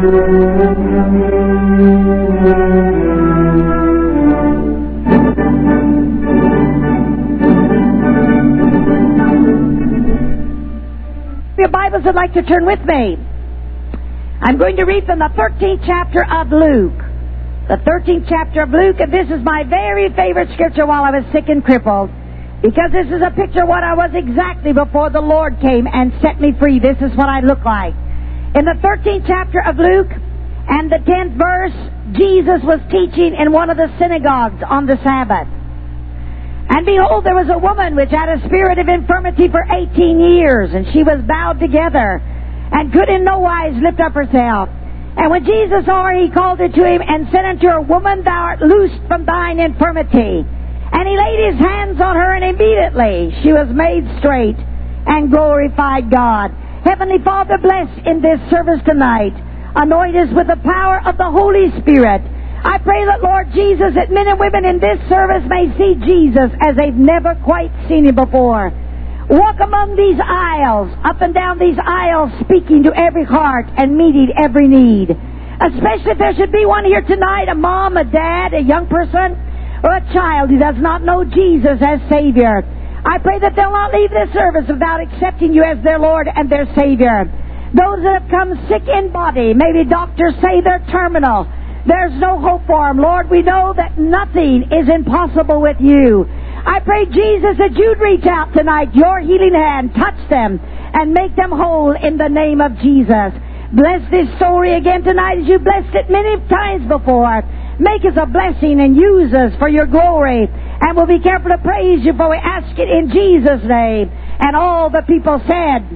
Your Bibles would like to turn with me. I'm going to read from the 13th chapter of Luke. The 13th chapter of Luke, and this is my very favorite scripture while I was sick and crippled, because this is a picture of what I was exactly before the Lord came and set me free. This is what I look like. In the 13th chapter of Luke and the 10th verse, Jesus was teaching in one of the synagogues on the Sabbath. And behold, there was a woman which had a spirit of infirmity for 18 years, and she was bowed together, and could in no wise lift up herself. And when Jesus saw her, he called her to him, and said unto her, Woman, thou art loosed from thine infirmity. And he laid his hands on her, and immediately she was made straight, and glorified God. Heavenly Father, bless in this service tonight. Anoint us with the power of the Holy Spirit. I pray that, Lord Jesus, that men and women in this service may see Jesus as they've never quite seen him before. Walk among these aisles, up and down these aisles, speaking to every heart and meeting every need. Especially if there should be one here tonight, a mom, a dad, a young person, or a child who does not know Jesus as Savior. I pray that they'll not leave this service without accepting you as their Lord and their Savior. Those that have come sick in body, maybe doctors say they're terminal. There's no hope for them. Lord, we know that nothing is impossible with you. I pray, Jesus, that you'd reach out tonight, your healing hand, touch them, and make them whole in the name of Jesus. Bless this story again tonight as you blessed it many times before. Make us a blessing and use us for your glory. And we'll be careful to praise you, for we ask it in Jesus' name. And all the people said,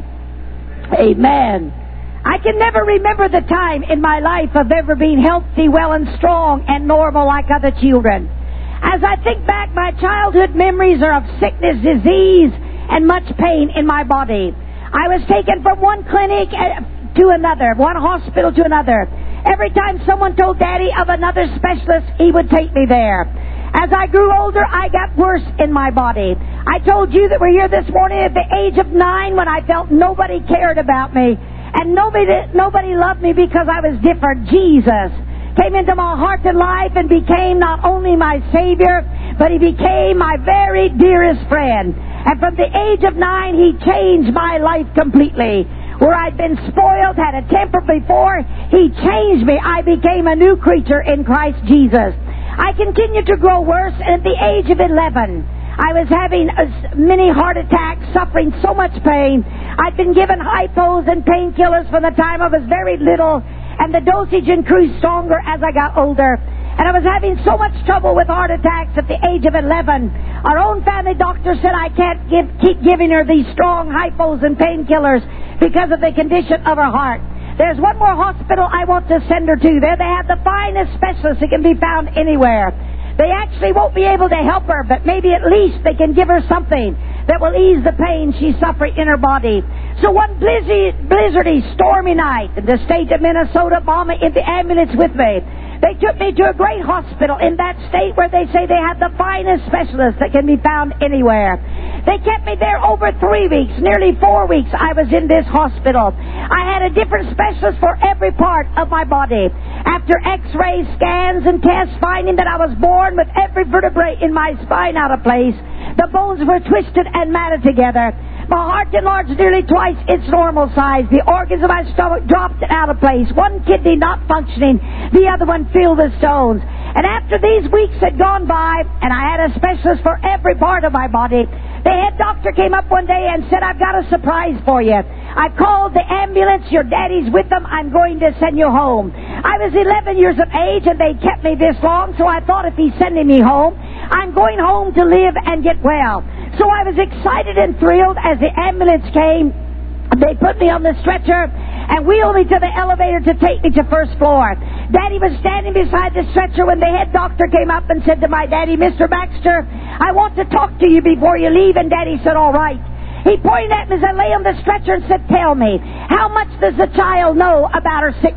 Amen. I can never remember the time in my life of ever being healthy, well and strong and normal like other children. As I think back, my childhood memories are of sickness, disease, and much pain in my body. I was taken from one clinic to another, one hospital to another. Every time someone told Daddy of another specialist, he would take me there. As I grew older, I got worse in my body. I told you that we're here this morning at the age of 9 when I felt nobody cared about me. And nobody loved me because I was different. Jesus came into my heart and life and became not only my Savior, but he became my very dearest friend. And from the age of 9, he changed my life completely. Where I'd been spoiled, had a temper before, he changed me. I became a new creature in Christ Jesus. I continued to grow worse, and at the age of 11, I was having many heart attacks, suffering so much pain. I'd been given hypos and painkillers from the time I was very little, and the dosage increased stronger as I got older. And I was having so much trouble with heart attacks at the age of 11. Our own family doctor said I can't keep giving her these strong hypos and painkillers because of the condition of her heart. There's one more hospital I want to send her to. There they have the finest specialists that can be found anywhere. They actually won't be able to help her, but maybe at least they can give her something that will ease the pain she's suffering in her body. So one blizzardy, stormy night in the state of Minnesota, Mama in the ambulance with me. They took me to a great hospital in that state where they say they have the finest specialists that can be found anywhere. They kept me there over 3 weeks, nearly 4 weeks I was in this hospital. I had a different specialist for every part of my body. After x-rays, scans, and tests finding that I was born with every vertebrae in my spine out of place, the bones were twisted and matted together. My heart enlarged nearly twice its normal size. The organs of my stomach dropped out of place. One kidney not functioning, the other one filled with stones. And after these weeks had gone by, and I had a specialist for every part of my body, the head doctor came up one day and said, I've got a surprise for you. I've called the ambulance. Your daddy's with them. I'm going to send you home. I was 11 years of age, and they kept me this long, so I thought if he's sending me home, I'm going home to live and get well. So I was excited and thrilled as the ambulance came. They put me on the stretcher and wheeled me to the elevator to take me to first floor. Daddy was standing beside the stretcher when the head doctor came up and said to my daddy, Mr. Baxter, I want to talk to you before you leave. And Daddy said, all right. He pointed at me as I lay on the stretcher and said, tell me, how much does the child know about her sickness?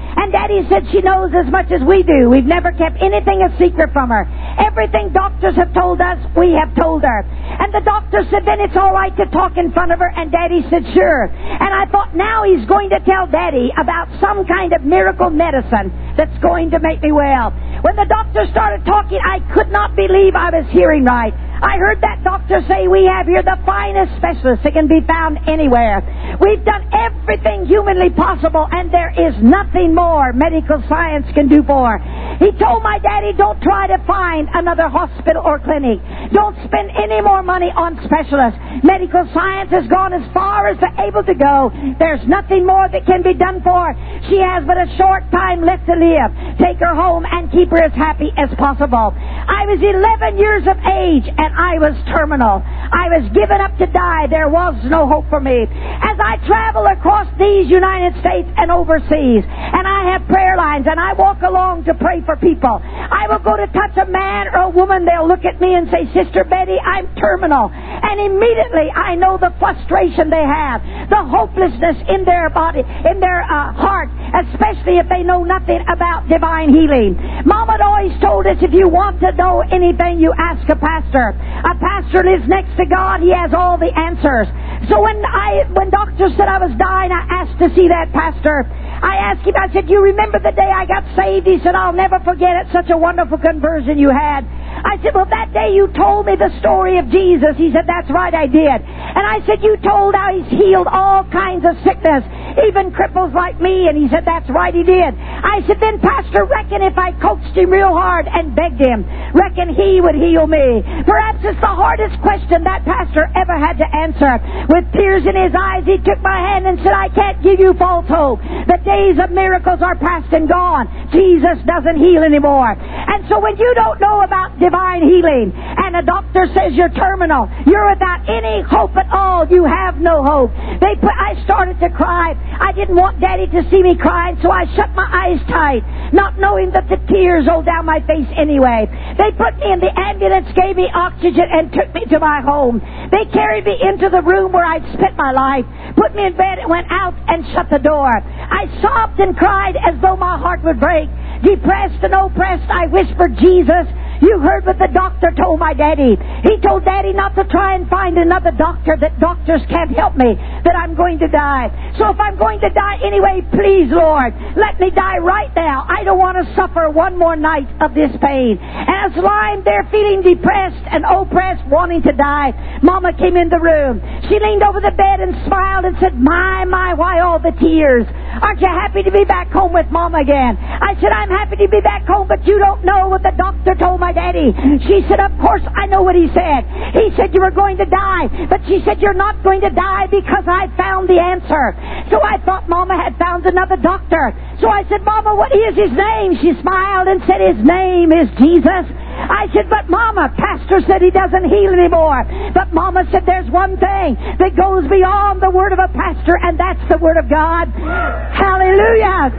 And Daddy said she knows as much as we do. We've never kept anything a secret from her. Everything doctors have told us, we have told her. And the doctor said, then it's all right to talk in front of her. And Daddy said, sure. And I thought, now he's going to tell Daddy about some kind of miracle medicine that's going to make me well. When the doctor started talking, I could not believe I was hearing right. I heard that doctor say, we have here the finest specialists that can be found anywhere. We've done everything humanly possible, and there is nothing more medical science can do for her. He told my Daddy, don't try to find another hospital or clinic. Don't spend any more money on specialists. Medical science has gone as far as they're able to go. There's nothing more that can be done for her. She has but a short time left to live. Take her home and keep her as happy as possible. I was 11 years of age, and I was terminal. I was given up to die. There was no hope for me. As I travel across these United States and overseas, and I have prayer lines, and I walk along to pray for people, I will go to touch a man or a woman. They'll look at me and say, Sister Betty, I'm terminal. And immediately I know the frustration they have, the hopelessness in their body, in their heart, especially if they know nothing about divine healing. Mama had always told us, if you want to know anything, you ask a pastor. A pastor lives next to God. He has all the answers. So when doctors said I was dying, I asked to see that pastor. I asked him, I said, you remember the day I got saved? He said, I'll never forget it. Such a wonderful conversion you had. I said, well, that day you told me the story of Jesus. He said, that's right, I did. And I said, you told how he's healed all kinds of sickness, even cripples like me. And he said, that's right, he did. I said, then Pastor, reckon if I coaxed him real hard and begged him, reckon he would heal me. Perhaps it's the hardest question that pastor ever had to answer. With tears in his eyes, he took my hand and said, I can't give you false hope. The days of miracles are past and gone. Jesus doesn't heal anymore. And so when you don't know about divine healing, and a doctor says you're terminal, you're without any hope at all, you have no hope. I started to cry. I didn't want Daddy to see me crying, so I shut my eyes tight, not knowing that the tears rolled down my face anyway. They put me in the ambulance, gave me oxygen, and took me to my home. They carried me into the room where I'd spent my life, put me in bed, and went out and shut the door. I sobbed and cried as though my heart would break. Depressed and oppressed, I whispered, Jesus, you heard what the doctor told my Daddy. He told Daddy not to try and find another doctor, that doctors can't help me, that I'm going to die. So if I'm going to die anyway, please, Lord, let me die right now. I don't want to suffer one more night of this pain. And as lying there feeling depressed and oppressed, wanting to die, Mama came in the room. She leaned over the bed and smiled and said, my, why all the tears? Aren't you happy to be back home with Mama again? I said, I'm happy to be back home, but you don't know what the doctor told my Daddy. She said, of course I know what he said. He said you were going to die, but she said you're not going to die because I found the answer. So I thought Mama had found another doctor. So I said, Mama, what is his name? She smiled and said, his name is Jesus. I said, but Mama, Pastor said he doesn't heal anymore. But Mama said there's one thing that goes beyond the word of a pastor, and that's the word of God. Hallelujah.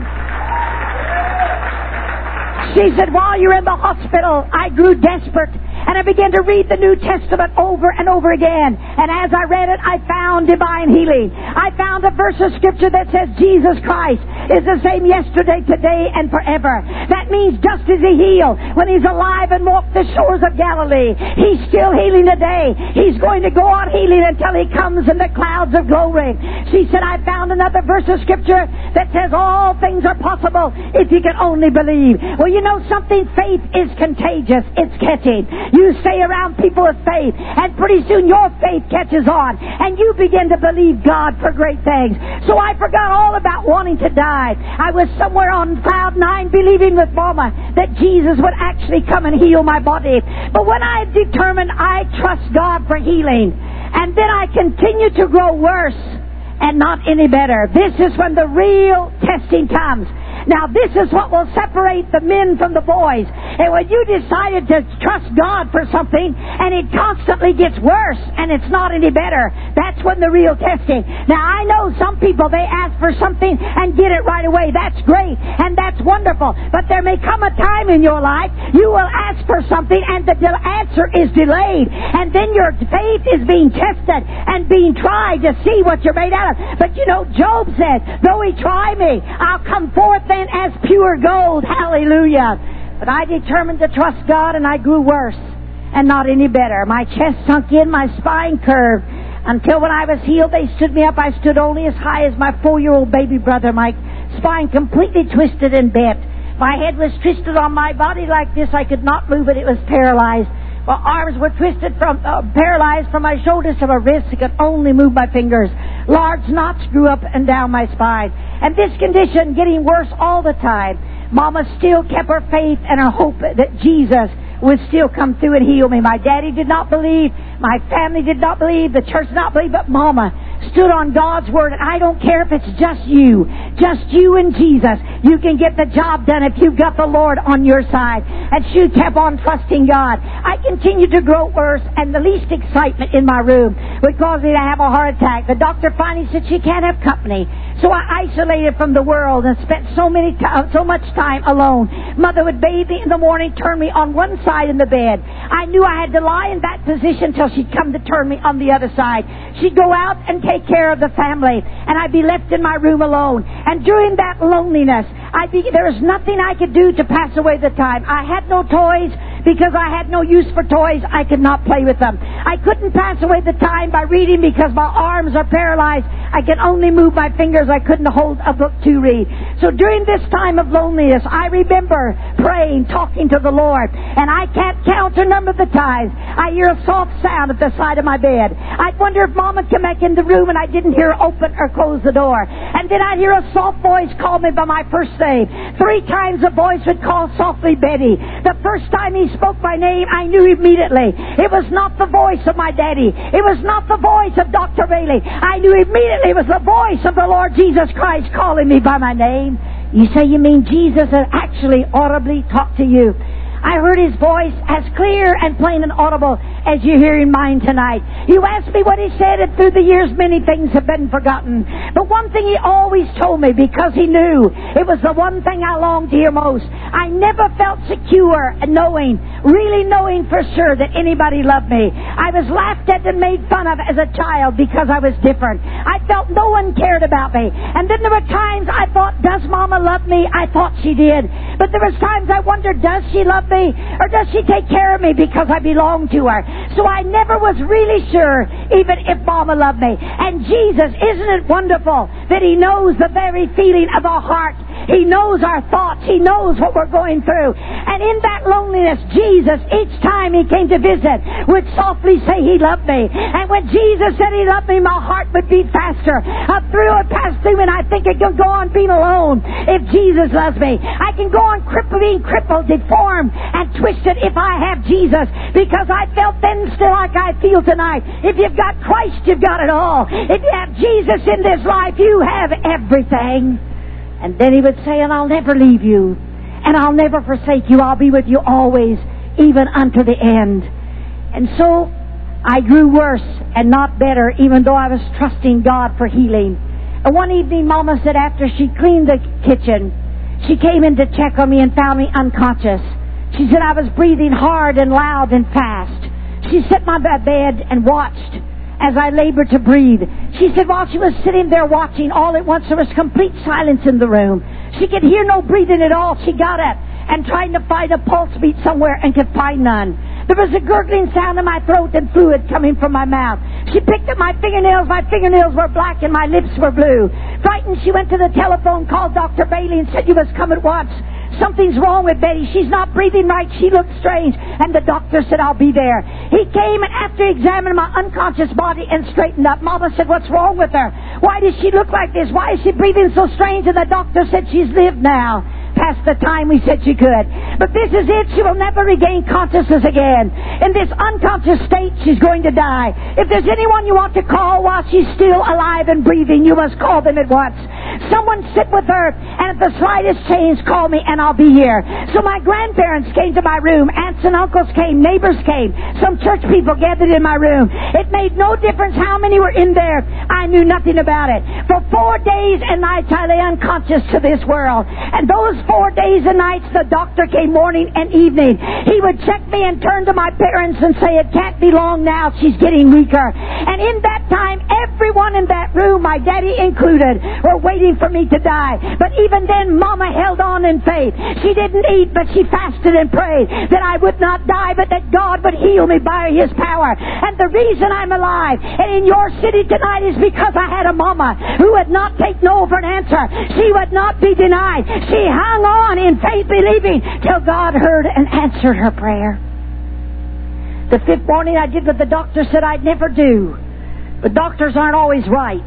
She said, while you're in the hospital, I grew desperate, and I began to read the New Testament over and over again. And as I read it, I found divine healing. I found a verse of Scripture that says Jesus Christ is the same yesterday, today, and forever. That means just as He healed when He's alive and walked the shores of Galilee, He's still healing today. He's going to go on healing until He comes in the clouds of glory. She said, I found another verse of Scripture that says all things are possible if you can only believe. Well, you know something? Faith is contagious. It's catching. You stay around people with faith, and pretty soon your faith catches on, and you begin to believe God for great things. So I forgot all about wanting to die. I was somewhere on cloud 9 believing with Mama that Jesus would actually come and heal my body. But when I determined I trust God for healing, and then I continued to grow worse and not any better, this is when the real testing comes. Now, this is what will separate the men from the boys. And when you decided to trust God for something and it constantly gets worse and it's not any better, that's when the real testing. Now, I know some people, they ask for something and get it right away. That's great and that's wonderful. But there may come a time in your life you will ask for something and the answer is delayed. And then your faith is being tested and being tried to see what you're made out of. But you know, Job said, though he try me, I'll come forth then as pure gold. Hallelujah. But I determined to trust God, and I grew worse and not any better. My chest sunk in, my spine curved. Until when I was healed, they stood me up. I stood only as high as my 4-year-old baby brother. My spine completely twisted and bent. My head was twisted on my body like this. I could not move it. It was paralyzed. My arms were twisted paralyzed from my shoulders to my wrists. I could only move my fingers. Large knots grew up and down my spine. And this condition getting worse all the time. Mama still kept her faith and her hope that Jesus would still come through and heal me. My daddy did not believe. My family did not believe. The church did not believe. But Mama stood on God's Word. And I don't care if it's just you and Jesus. You can get the job done if you've got the Lord on your side. And she kept on trusting God. I continued to grow worse, and the least excitement in my room would cause me to have a heart attack. The doctor finally said she can't have company. So I isolated from the world and spent so much time alone. Mother would bathe me in the morning, turn me on one side in the bed. I knew I had to lie in that position till she'd come to turn me on the other side. She'd go out and take care of the family, and I'd be left in my room alone. And during that loneliness, there was nothing I could do to pass away the time. I had no toys. Because I had no use for toys, I could not play with them. I couldn't pass away the time by reading because my arms are paralyzed. I can only move my fingers. I couldn't hold a book to read. So during this time of loneliness, I remember praying, talking to the Lord. And I can't count or number the times I hear a soft sound at the side of my bed. I'd wonder if Mom would come back in the room and I didn't hear her open or close the door. And then I'd hear a soft voice call me by my first name. 3 times a voice would call softly Betty. The first time he spoke my name, I knew immediately. It was not the voice of my daddy. It was not the voice of Dr. Bailey. I knew immediately it was the voice of the Lord Jesus Christ calling me by my name. You say you mean Jesus had actually audibly talked to you? I heard His voice as clear and plain and audible as you hear in mine tonight. You asked me what He said, and through the years many things have been forgotten. But one thing He always told me, because He knew it was the one thing I longed to hear most. I never felt secure really knowing for sure that anybody loved me. I was laughed at and made fun of as a child because I was different. I felt no one cared about me. And then there were times I thought, does Mama love me? I thought she did. But there was times I wondered, does she love me? Or does she take care of me because I belong to her? So I never was really sure even if Mama loved me. And Jesus, isn't it wonderful that He knows the very feeling of our heart? He knows our thoughts. He knows what we're going through. And in that loneliness, Jesus, each time He came to visit, would softly say He loved me. And when Jesus said He loved me, my heart would beat faster. I passed through, and I think I can go on being alone if Jesus loves me. I can go on being crippled, deformed, and twisted if I have Jesus, because I felt then still like I feel tonight. If you've got Christ, you've got it all. If you have Jesus in this life, you have everything. And then He would say, and I'll never leave you, and I'll never forsake you. I'll be with you always, even unto the end. And so I grew worse and not better, even though I was trusting God for healing. And one evening, Mama said after she cleaned the kitchen, she came in to check on me and found me unconscious. She said I was breathing hard and loud and fast. She sat by my bed and watched as I labored to breathe. She said while she was sitting there watching, all at once there was complete silence in the room. She could hear no breathing at all. She got up and tried to find a pulse beat somewhere and could find none. There was a gurgling sound in my throat and fluid coming from my mouth. She picked up my fingernails. My fingernails were black and my lips were blue. Frightened, she went to the telephone, called Dr. Bailey and said, you must come at once. Something's wrong with Betty. She's not breathing right. She looks strange. And the doctor said, I'll be there. He came, and after examining my unconscious body and straightened up, Mama said, what's wrong with her? Why does she look like this? Why is she breathing so strange? And the doctor said, she's lived now past the time we said she could. But this is it. She will never regain consciousness again. In this unconscious state, she's going to die. If there's anyone you want to call while she's still alive and breathing, you must call them at once. Someone sit with her, and if the slightest change, call me and I'll be here. So my grandparents came to my room. Aunts and uncles came. Neighbors came. Some church people gathered in my room. It made no difference how many were in there. I knew nothing about it. For 4 days and nights I lay unconscious to this world. And those 4 days and nights the doctor came morning and evening. He would check me and turn to my parents and say, it can't be long now. She's getting weaker. And in that time, everyone in that room, my daddy included, were waiting for me to die. But even then, Mama held on in faith. She didn't eat, but she fasted and prayed that I would not die, but that God would heal me by His power. And the reason I'm alive and in your city tonight is because I had a mama who would not take no for an answer. She would not be denied. She hung on in faith, believing, till God heard and answered her prayer. The 5th morning I did what the doctor said I'd never do. But doctors aren't always right.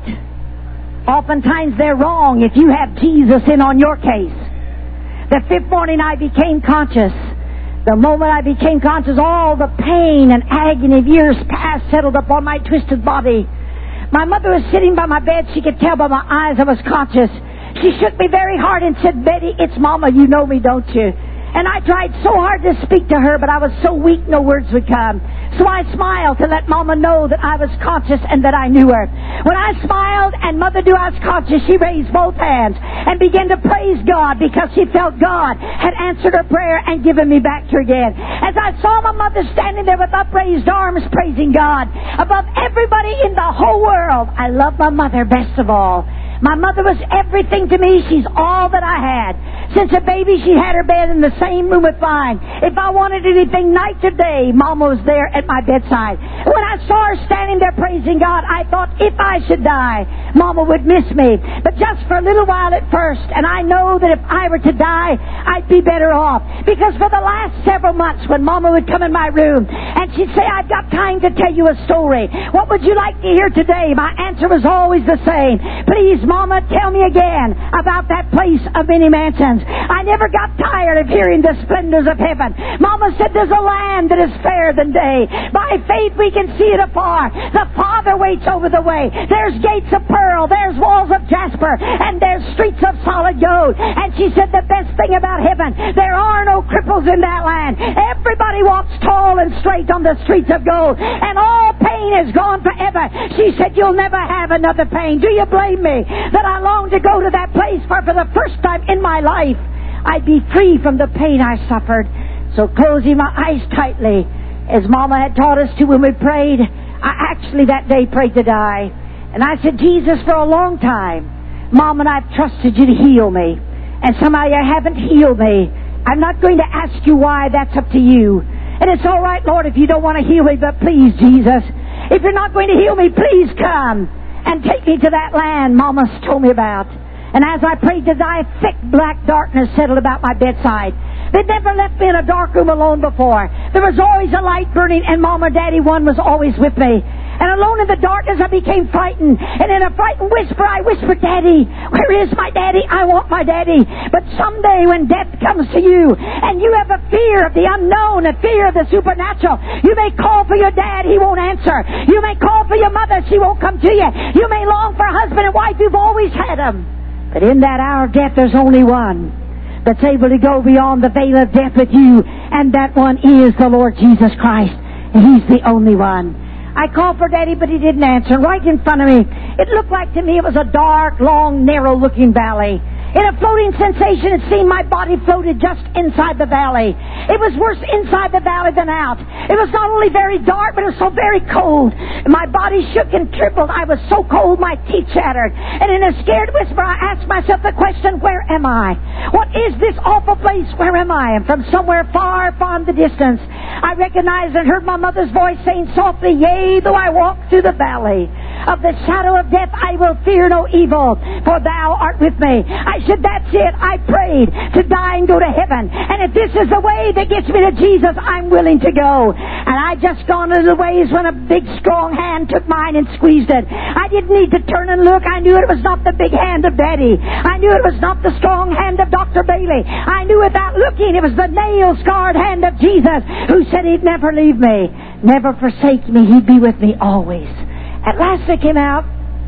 Oftentimes they're wrong if you have Jesus in on your case. The 5th morning I became conscious. The moment I became conscious, all the pain and agony of years past settled upon my twisted body. My mother was sitting by my bed. She could tell by my eyes I was conscious. She shook me very hard and said, Betty, it's Mama. You know me, don't you? And I tried so hard to speak to her, but I was so weak no words would come. So I smiled to let Mama know that I was conscious and that I knew her. When I smiled and Mother knew I was conscious, she raised both hands and began to praise God because she felt God had answered her prayer and given me back to her again. As I saw my mother standing there with upraised arms praising God above everybody in the whole world, I love my mother best of all. My mother was everything to me. She's all that I had. Since a baby, she had her bed in the same room with mine. If I wanted anything night or day, Mama was there at my bedside. When I saw her standing there praising God, I thought if I should die, Mama would miss me. But just for a little while at first, and I know that if I were to die, I'd be better off. Because for the last several months, when Mama would come in my room, and she'd say, I've got time to tell you a story. What would you like to hear today? My answer was always the same. Please, Mama, tell me again about that place of many mansions. I never got tired of hearing the splendors of heaven. Mama said there's a land that is fairer than day. By faith we can see it afar. The Father waits over the way. There's gates of pearl, there's walls of jasper, and there's streets of solid gold. And she said the best thing about heaven, there are no cripples in that land. Everybody walks tall and straight on the streets of gold, and all pain is gone forever. She said you'll never have another pain. Do you blame me that I long to go to that place, for the first time in my life I'd be free from the pain I suffered. So closing my eyes tightly, as Mama had taught us to when we prayed, I actually that day prayed to die. And I said, Jesus, for a long time, Mom and I've trusted you to heal me, and somehow you haven't healed me. I'm not going to ask you why. That's up to you. And it's all right, Lord, if you don't want to heal me, but please, Jesus, if you're not going to heal me, please come and take me to that land Mama's told me about. And as I prayed to die, thick black darkness settled about my bedside. They'd never left me in a dark room alone before. There was always a light burning, and Mama, Daddy, one was always with me. And alone in the darkness, I became frightened. And in a frightened whisper, I whispered, Daddy, where is my daddy? I want my daddy. But someday when death comes to you, and you have a fear of the unknown, a fear of the supernatural, you may call for your dad, he won't answer. You may call for your mother, she won't come to you. You may long for a husband and wife, you've always had them. But in that hour of death, there's only one that's able to go beyond the veil of death with you, and that one is the Lord Jesus Christ. And He's the only one. I called for Daddy, but he didn't answer. Right in front of me, it looked like to me it was a dark, long, narrow-looking valley. In a floating sensation, it seemed my body floated just inside the valley. It was worse inside the valley than out. It was not only very dark, but it was so very cold. My body shook and trembled. I was so cold, my teeth chattered. And in a scared whisper, I asked myself the question, where am I? What is this awful place? Where am I? And from somewhere far, far in the distance, I recognized and heard my mother's voice saying softly, Yea, though I walk through the valley of the shadow of death, I will fear no evil, for thou art with me. I said, that's it. I prayed to die and go to heaven. And if this is the way that gets me to Jesus, I'm willing to go. And I just gone a little ways when a big, strong hand took mine and squeezed it. I didn't need to turn and look. I knew it was not the big hand of Daddy. I knew it was not the strong hand of Dr. Bailey. I knew without looking it was the nail-scarred hand of Jesus, who said He'd never leave me, never forsake me. He'd be with me always. At last they came out, and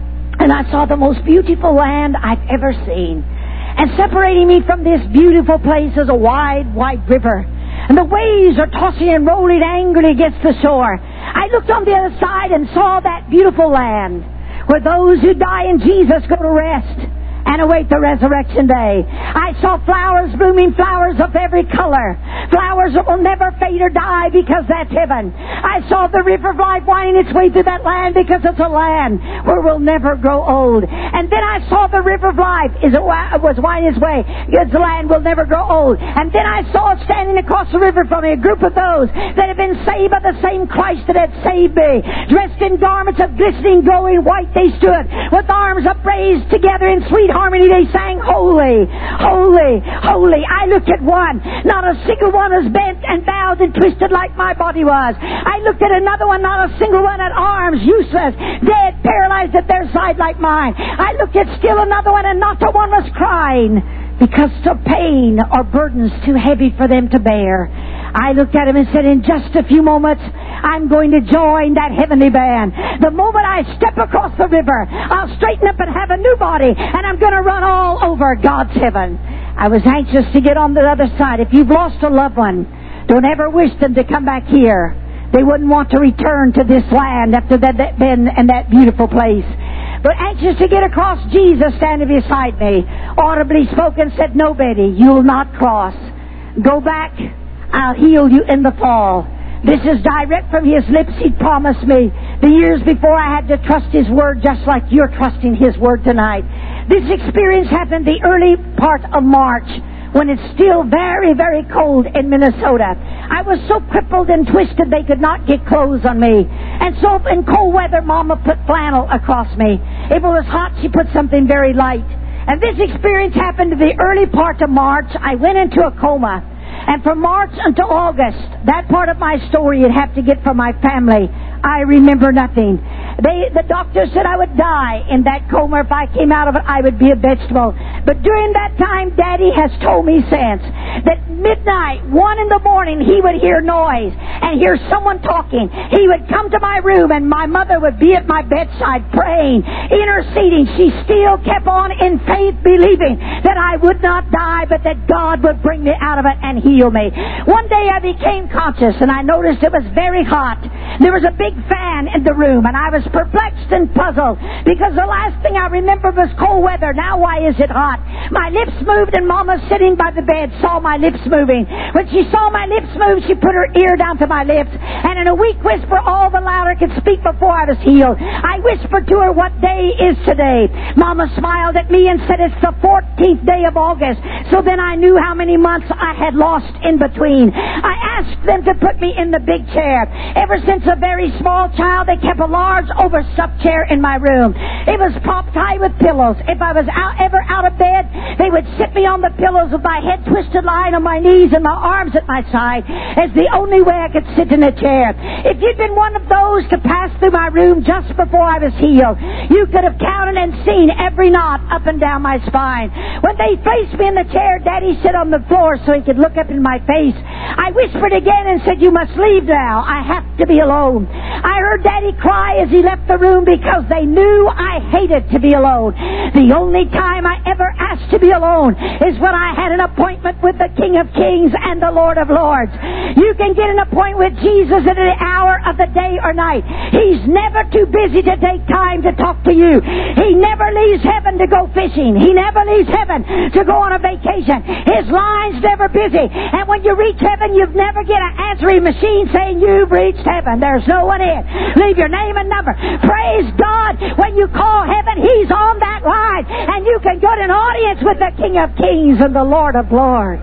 And I saw the most beautiful land I've ever seen. And separating me from this beautiful place is a wide, wide river. And the waves are tossing and rolling angrily against the shore. I looked on the other side and saw that beautiful land where those who die in Jesus go to rest and await the resurrection day. I saw flowers blooming, flowers of every color, flowers that will never fade or die because that's heaven. I saw the river of life winding its way through that land because it's a land where we'll never grow old. And then I saw the river of life was winding its way because the land will never grow old. And then I saw standing across the river from me a group of those that had been saved by the same Christ that had saved me. Dressed in garments of glistening, glowing white they stood, with arms upraised together in sweet harmony they sang, holy, holy, holy. I looked at one. Not a single one was bent and bowed and twisted like my body was. I looked at another one. Not a single one had arms, useless, dead, paralyzed at their side like mine. I looked at still another one, and not a one was crying because of pain or burdens too heavy for them to bear. I looked at him and said, in just a few moments, I'm going to join that heavenly band. The moment I step across the river, I'll straighten up and have a new body, and I'm going to run all over God's heaven. I was anxious to get on the other side. If you've lost a loved one, don't ever wish them to come back here. They wouldn't want to return to this land after they've been in that beautiful place. But anxious to get across, Jesus standing beside me, audibly spoke and said, no, Betty, you'll not cross. Go back. I'll heal you in the fall. This is direct from His lips. He promised me the years before I had to trust His Word just like you're trusting His Word tonight. This experience happened the early part of March when it's still very, very cold in Minnesota. I was so crippled and twisted they could not get clothes on me. And so in cold weather, Mama put flannel across me. If it was hot, she put something very light. And this experience happened in the early part of March. I went into a coma. And from March until August, that part of my story you'd have to get from my family. I remember nothing. The doctor said I would die in that coma. If I came out of it, I would be a vegetable. But during that time, Daddy has told me since that midnight, 1 in the morning, he would hear noise and hear someone talking. He would come to my room and my mother would be at my bedside praying, interceding. She still kept on in faith, believing that I would not die, but that God would bring me out of it and heal me. One day I became conscious and I noticed it was very hot. There was a big fan in the room and I was perplexed and puzzled because the last thing I remember was cold weather. Now why is it hot? My lips moved and Mama sitting by the bed saw my lips moving. When she saw my lips move, she put her ear down to my lips and in a weak whisper, all the louder I could speak before I was healed, I whispered to her, what day is today? Mama smiled at me and said, it's the 14th day of August. So then I knew how many months I had lost in between. I asked them to put me in the big chair. Ever since a very small child, they kept a large overstuffed chair in my room. It was propped high with pillows. If I was ever out of bed, they would sit me on the pillows with my head twisted, lying on my knees and my arms at my side as the only way I could sit in a chair. If you'd been one of those to pass through my room just before I was healed, you could have counted and seen every knot up and down my spine. When they placed me in the chair, Daddy sat on the floor so he could look up in my face. I whispered again and said, you must leave now. I have to be alone. I heard Daddy cry as he left the room because they knew I hated to be alone. The only time I ever asked to be alone is when I had an appointment with the King of Kings and the Lord of Lords. You can get an appointment with Jesus at any hour of the day or night. He's never too busy to take time to talk to you. He never leaves heaven to go fishing. He never leaves heaven to go on a vacation. His line's never busy. And when you reach heaven, you've never get an answering machine saying you've reached heaven. There's no one in. Leave your name and number. Praise God. When you call heaven, He's on that line. And you can get an audience with the King of Kings and the Lord of Lords.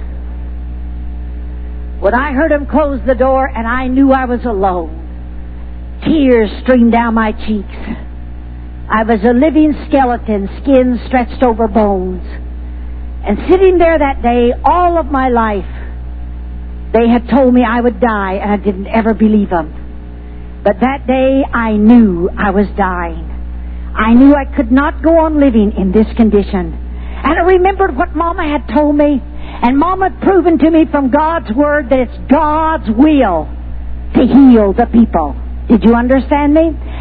When I heard Him close the door and I knew I was alone, tears streamed down my cheeks. I was a living skeleton, skin stretched over bones. And sitting there that day, all of my life, they had told me I would die, and I didn't ever believe them. But that day, I knew I was dying. I knew I could not go on living in this condition. And I remembered what Mama had told me, and Mama had proven to me from God's Word that it's God's will to heal the people. Did you understand me?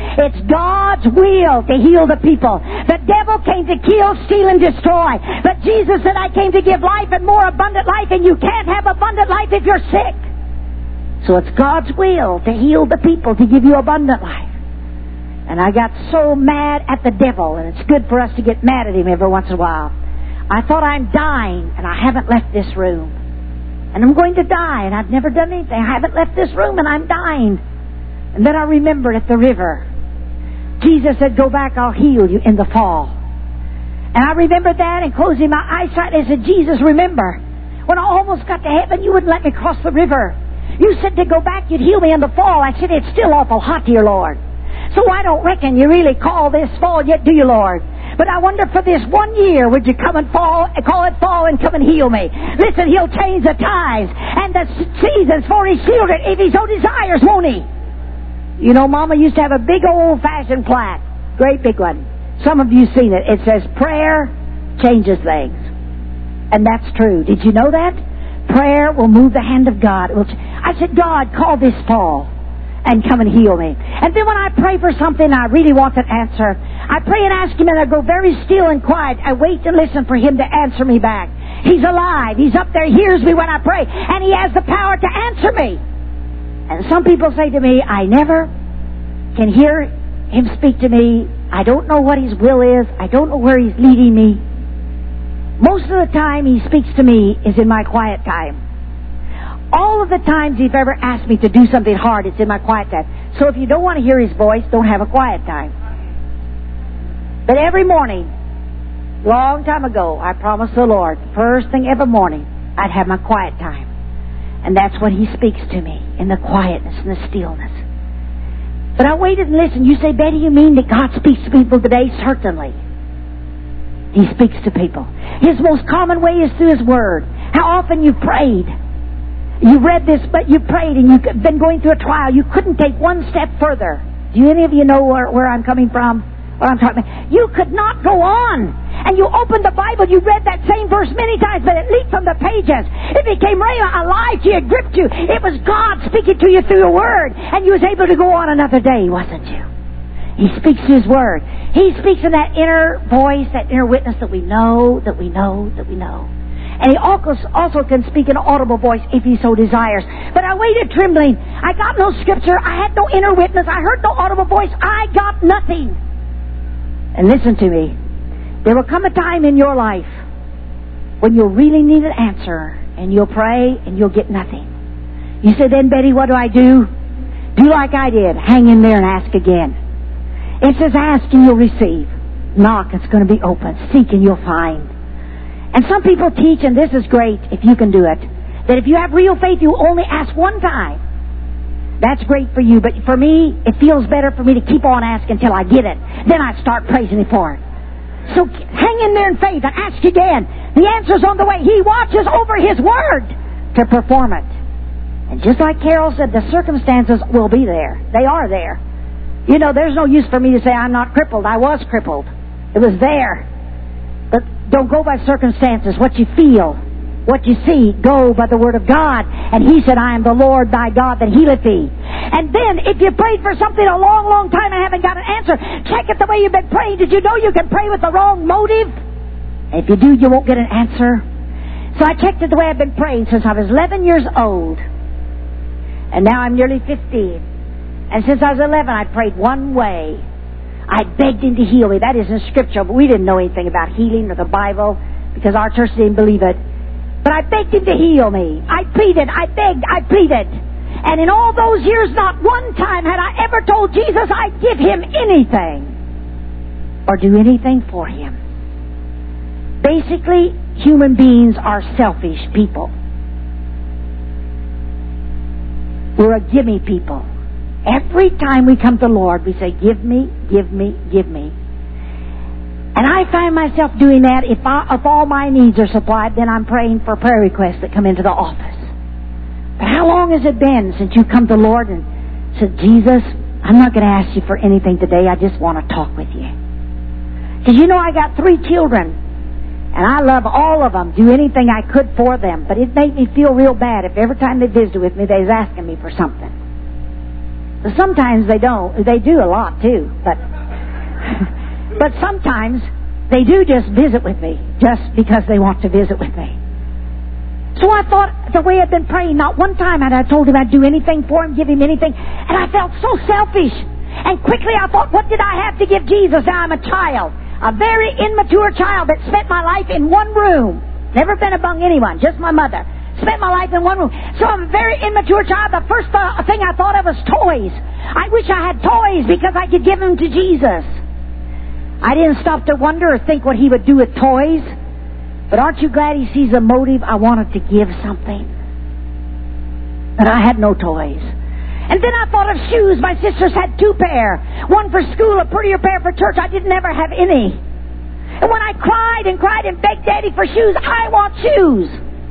It's God's will to heal the people. The devil came to kill, steal, and destroy. But Jesus said, I came to give life and more abundant life, and you can't have abundant life if you're sick. So it's God's will to heal the people, to give you abundant life. And I got so mad at the devil, and it's good for us to get mad at him every once in a while. I thought, I'm dying, and I haven't left this room. And I'm going to die, and I've never done anything. I haven't left this room, and I'm dying. And then I remembered at the river, Jesus said, go back, I'll heal you in the fall. And I remembered that, and closing my eyesight, I said, Jesus, remember, when I almost got to heaven, you wouldn't let me cross the river. You said to go back, you'd heal me in the fall. I said, it's still awful hot here, Lord. So I don't reckon you really call this fall yet, do you, Lord? But I wonder for this 1 year, would you come and call it fall and come and heal me? Listen, He'll change the times and the seasons for His children if He so desires, won't He? You know, Mama used to have a big old-fashioned plaque, great big one. Some of you seen it. It says, prayer changes things. And that's true. Did you know that? Prayer will move the hand of God. I said, God, call this fall and come and heal me. And then when I pray for something I really want an answer, I pray and ask Him, and I go very still and quiet. I wait and listen for Him to answer me back. He's alive. He's up there, hears me when I pray, and He has the power to answer me. And some people say to me, I never can hear Him speak to me. I don't know what His will is. I don't know where He's leading me. Most of the time He speaks to me is in my quiet time. All of the times He's ever asked me to do something hard, it's in my quiet time. So if you don't want to hear His voice, don't have a quiet time. But every morning, long time ago, I promised the Lord, first thing every morning, I'd have my quiet time. And that's when He speaks to me, in the quietness and the stillness. But I waited and listened. You say, Betty, you mean that God speaks to people today? Certainly. He speaks to people. His most common way is through His Word. How often you've prayed. You read this, but you prayed and you've been going through a trial. You couldn't take one step further. Do any of you know where I'm coming from? What I'm talking about? You could not go on. And you opened the Bible, you read that same verse many times, but it leaped from the pages. It became alive to you, it gripped you. It was God speaking to you through the Word. And you was able to go on another day, wasn't you? He speaks His Word. He speaks in that inner voice, that inner witness that we know, that we know, that we know. And He also can speak in an audible voice if He so desires. But I waited trembling. I got no scripture. I had no inner witness. I heard no audible voice. I got nothing. And listen to me. There will come a time in your life when you'll really need an answer. And you'll pray and you'll get nothing. You say, then Betty, what do I do? Do like I did. Hang in there and ask again. It says, ask and you'll receive. Knock, it's going to be open. Seek and you'll find. And some people teach, and this is great if you can do it, that if you have real faith, you only ask one time. That's great for you, but for me, it feels better for me to keep on asking until I get it. Then I start praising Him for it. So hang in there in faith and ask again. The answer's on the way. He watches over His Word to perform it. And just like Carol said, the circumstances will be there. They are there. You know, there's no use for me to say I'm not crippled. I was crippled. It was there. But don't go by circumstances, what you feel, what you see. Go by the Word of God. And He said, I am the Lord thy God that healeth thee. And then, if you prayed for something a long, long time and haven't got an answer, check it the way you've been praying. Did you know you can pray with the wrong motive? If you do, you won't get an answer. So I checked it the way I've been praying since I was 11 years old. And now I'm nearly 15. And since I was 11, I prayed one way. I begged Him to heal me. That isn't scripture, but we didn't know anything about healing or the Bible because our church didn't believe it. But I begged Him to heal me. I pleaded, I begged, I pleaded. And in all those years, not one time had I ever told Jesus I'd give Him anything or do anything for Him. Basically, human beings are selfish people. We're a gimme people. Every time we come to the Lord, we say, give me, give me, give me. And I find myself doing that. If all my needs are supplied, then I'm praying for prayer requests that come into the office. But how long has it been since you come to the Lord and said, Jesus, I'm not going to ask you for anything today. I just want to talk with you. Because you know I got 3 children. And I love all of them. Do anything I could for them. But it made me feel real bad if every time they visited with me, they was asking me for something. Sometimes they don't. They do a lot too, but sometimes they do just visit with me, just because they want to visit with me. So I thought, the way I'd been praying, not one time had I told him I'd do anything for him, give him anything, and I felt so selfish. And quickly I thought, what did I have to give Jesus? Now I'm a child, a very immature child that spent my life in one room. Never been among anyone, just my mother. Spent my life in one room. So I'm a very immature child. The first thing I thought of was toys. I wish I had toys because I could give them to Jesus. I didn't stop to wonder or think what he would do with toys. But aren't you glad he sees a motive? I wanted to give something. But I had no toys. And then I thought of shoes. My sisters had 2 pair. One for school, a prettier pair for church. I didn't ever have any. And when I cried and begged Daddy for shoes, I want shoes.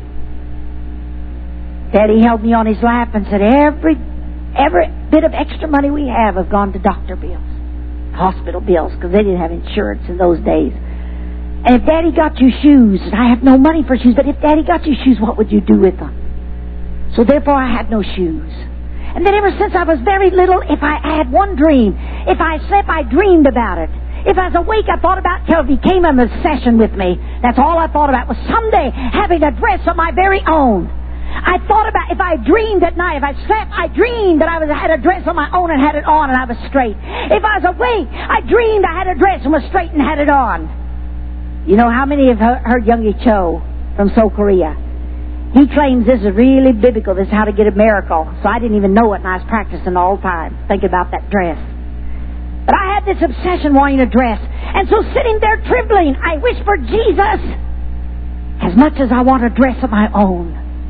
Daddy held me on his lap and said, every bit of extra money we have gone to doctor bills, hospital bills, because they didn't have insurance in those days. And if Daddy got you shoes, I have no money for shoes, but if Daddy got you shoes, what would you do with them? So therefore I had no shoes. And then ever since I was very little, if I had one dream, if I slept, I dreamed about it. If I was awake, I thought about it till it became an obsession with me. That's all I thought about, was someday having a dress of my very own. I thought about, if I dreamed at night, if I slept, I dreamed that I had a dress of my own and had it on and I was straight. If I was awake, I dreamed I had a dress and was straight and had it on. You know, how many have heard Youngie Cho from Seoul, Korea? He claims this is really biblical. This is how to get a miracle. So I didn't even know it, and I was practicing all the time, thinking about that dress. But I had this obsession wanting a dress. And so sitting there trembling, I whispered, Jesus, as much as I want a dress of my own,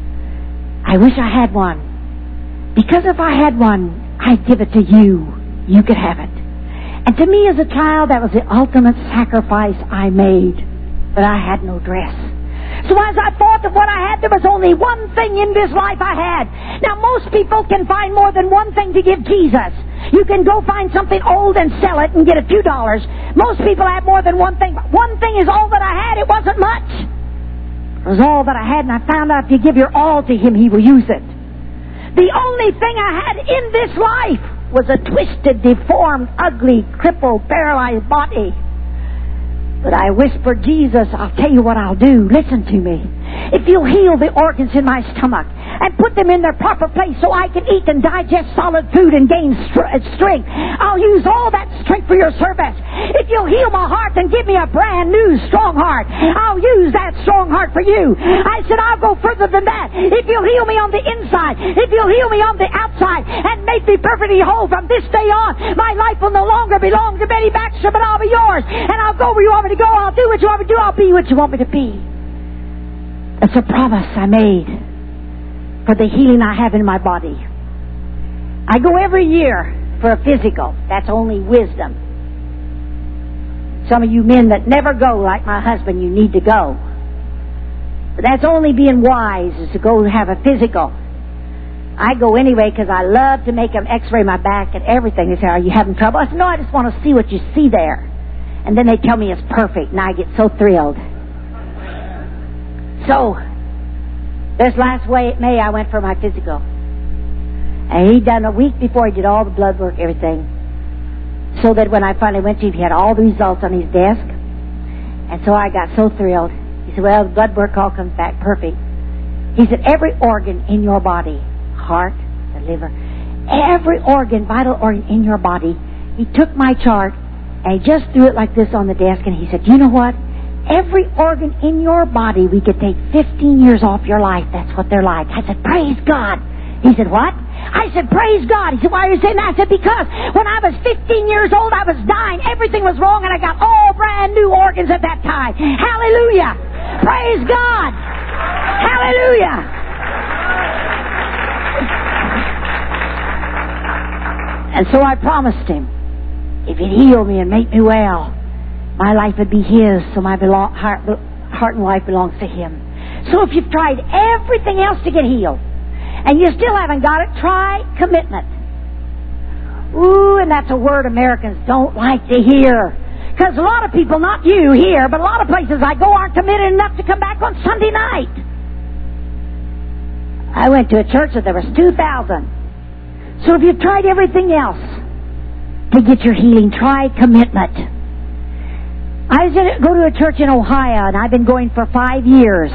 I wish I had one. Because if I had one, I'd give it to you. You could have it. And to me as a child, that was the ultimate sacrifice I made. But I had no dress. So as I thought of what I had, there was only one thing in this life I had. Now most people can find more than one thing to give Jesus. You can go find something old and sell it and get a few dollars. Most people have more than one thing. But one thing is all that I had. It wasn't much. It was all that I had, and I found out if you give your all to Him, He will use it. The only thing I had in this life was a twisted, deformed, ugly, crippled, paralyzed body. But I whispered, Jesus, I'll tell you what I'll do. Listen to me. If you'll heal the organs in my stomach and put them in their proper place so I can eat and digest solid food and gain strength, I'll use all that strength for your service. If you'll heal my heart and give me a brand new strong heart, I'll use that strong heart for you. I said, I'll go further than that. If you'll heal me on the inside, if you'll heal me on the outside and make me perfectly whole from this day on, my life will no longer belong to Betty Baxter, but I'll be yours. And I'll go where you want me to go. I'll do what you want me to do. I'll be what you want me to be. That's a promise I made for the healing I have in my body. I go every year for a physical. That's only wisdom. Some of you men that never go, like my husband, you need to go. But that's only being wise, is to go have a physical. I go anyway because I love to make them x-ray my back and everything. They say, are you having trouble? I said, no, I just want to see what you see there. And then they tell me it's perfect, and I get so thrilled. So, this last May, I went for my physical. And he'd done a week before, he did all the blood work, everything. So that when I finally went to him, he had all the results on his desk. And so I got so thrilled. He said, well, the blood work all comes back perfect. He said, every organ in your body, heart, the liver, every organ, vital organ in your body, he took my chart and he just threw it like this on the desk, and he said, you know what? Every organ in your body, we could take 15 years off your life. That's what they're like. I said, praise God. He said, what? I said, praise God. He said, why are you saying that? I said, because when I was 15 years old, I was dying. Everything was wrong, and I got all brand new organs at that time. Hallelujah. Praise God. Hallelujah. And so I promised him, if he'd heal me and make me well, my life would be his, so my heart and life belongs to him. So if you've tried everything else to get healed, and you still haven't got it, try commitment. Ooh, and that's a word Americans don't like to hear. Because a lot of people, not you here, but a lot of places I go aren't committed enough to come back on Sunday night. I went to a church that there was 2,000. So if you've tried everything else to get your healing, try commitment. I go to a church in Ohio, and I've been going for 5 years.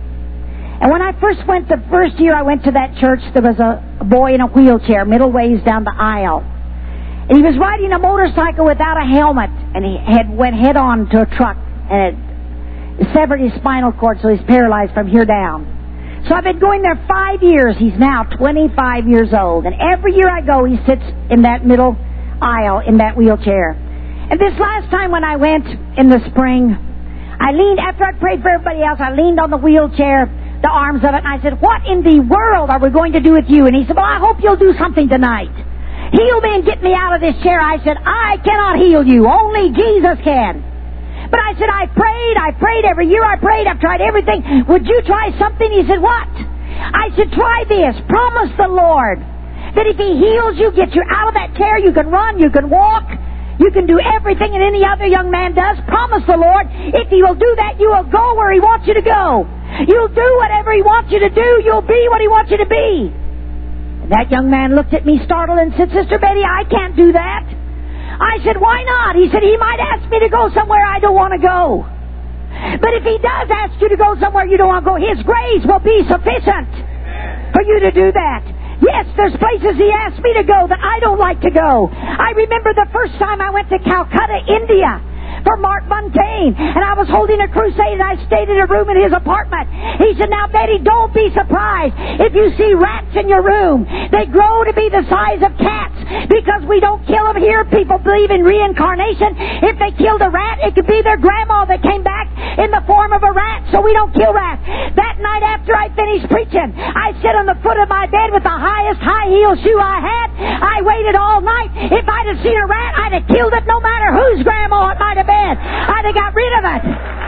And when I first went, the first year I went to that church, there was a boy in a wheelchair, middle ways down the aisle. And he was riding a motorcycle without a helmet, and he went head on to a truck, and it severed his spinal cord, so he's paralyzed from here down. So I've been going there 5 years. He's now 25 years old. And every year I go, he sits in that middle aisle in that wheelchair. And this last time when I went in the spring, I leaned, after I prayed for everybody else, I leaned on the wheelchair, the arms of it, and I said, "What in the world are we going to do with you?" And he said, "Well, I hope you'll do something tonight. Heal me and get me out of this chair." I said, "I cannot heal you. Only Jesus can." But I said, I prayed every year I prayed. I've tried everything. Would you try something? He said, "What?" I said, "Try this. Promise the Lord that if He heals you, gets you out of that chair, you can run, you can walk, you can do everything that any other young man does. Promise the Lord, if He will do that, you will go where He wants you to go. You'll do whatever He wants you to do. You'll be what He wants you to be." And that young man looked at me startled and said, "Sister Betty, I can't do that." I said, "Why not?" He said, "He might ask me to go somewhere I don't want to go. But if He does ask you to go somewhere you don't want to go, His grace will be sufficient for you to do that." Yes, there's places He asked me to go that I don't like to go. I remember the first time I went to Calcutta, India, for Mark Montaigne, and I was holding a crusade, and I stayed in a room in his apartment. He said, "Now, Betty, don't be surprised if you see rats in your room. They grow to be the size of cats because we don't kill them here. People believe in reincarnation. If they killed a rat, it could be their grandma that came back in the form of a rat, so we don't kill rats." That night after I finished preaching, I sat on the foot of my bed with the highest high-heel shoe I had. I waited all night. If I'd have seen a rat, I'd have killed it no matter whose grandma it might have been. I'd have got rid of it.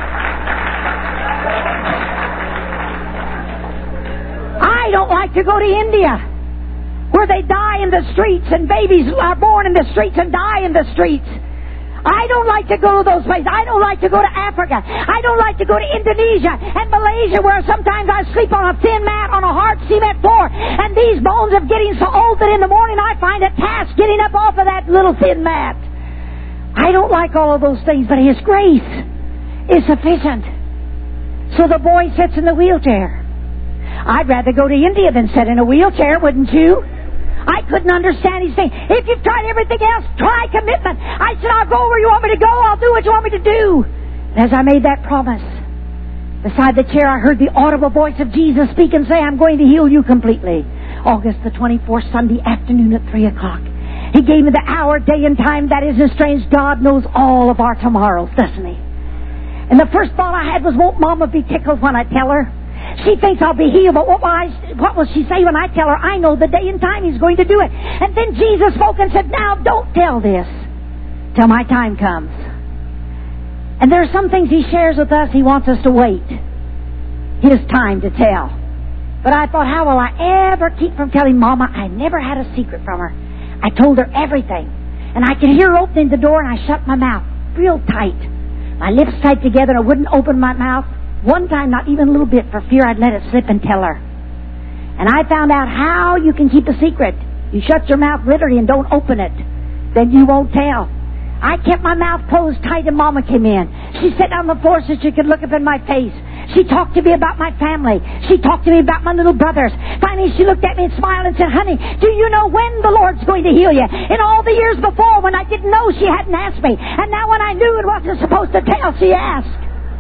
I don't like to go to India, where they die in the streets and babies are born in the streets and die in the streets. I don't like to go to those places. I don't like to go to Africa. I don't like to go to Indonesia and Malaysia, where sometimes I sleep on a thin mat on a hard cement floor, and these bones are getting so old that in the morning I find a task getting up off of that little thin mat. I don't like all of those things, but His grace is sufficient. So the boy sits in the wheelchair. I'd rather go to India than sit in a wheelchair, wouldn't you? I couldn't understand. He's saying, "If you've tried everything else, try commitment." I said, "I'll go where you want me to go. I'll do what you want me to do." And as I made that promise, beside the chair I heard the audible voice of Jesus speak and say, "I'm going to heal you completely." August the 24th, Sunday afternoon at 3 o'clock. He gave me the hour, day, and time. That isn't strange. God knows all of our tomorrows, doesn't He? And the first thought I had was, won't Mama be tickled when I tell her? She thinks I'll be healed, but what will she say when I tell her I know the day and time He's going to do it? And then Jesus spoke and said, "Now don't tell this till my time comes." And there are some things He shares with us. He wants us to wait His time to tell. But I thought, how will I ever keep from telling Mama? I never had a secret from her. I told her everything. And I could hear her opening the door, and I shut my mouth real tight. My lips tight together, and I wouldn't open my mouth one time, not even a little bit, for fear I'd let it slip and tell her. And I found out how you can keep a secret. You shut your mouth literally and don't open it. Then you won't tell. I kept my mouth closed tight, and Mama came in. She sat on the floor so she could look up in my face. She talked to me about my family. She talked to me about my little brothers. Finally, she looked at me and smiled and said, "Honey, do you know when the Lord's going to heal you?" In all the years before, when I didn't know, she hadn't asked me. And now when I knew and wasn't supposed to tell, she asked.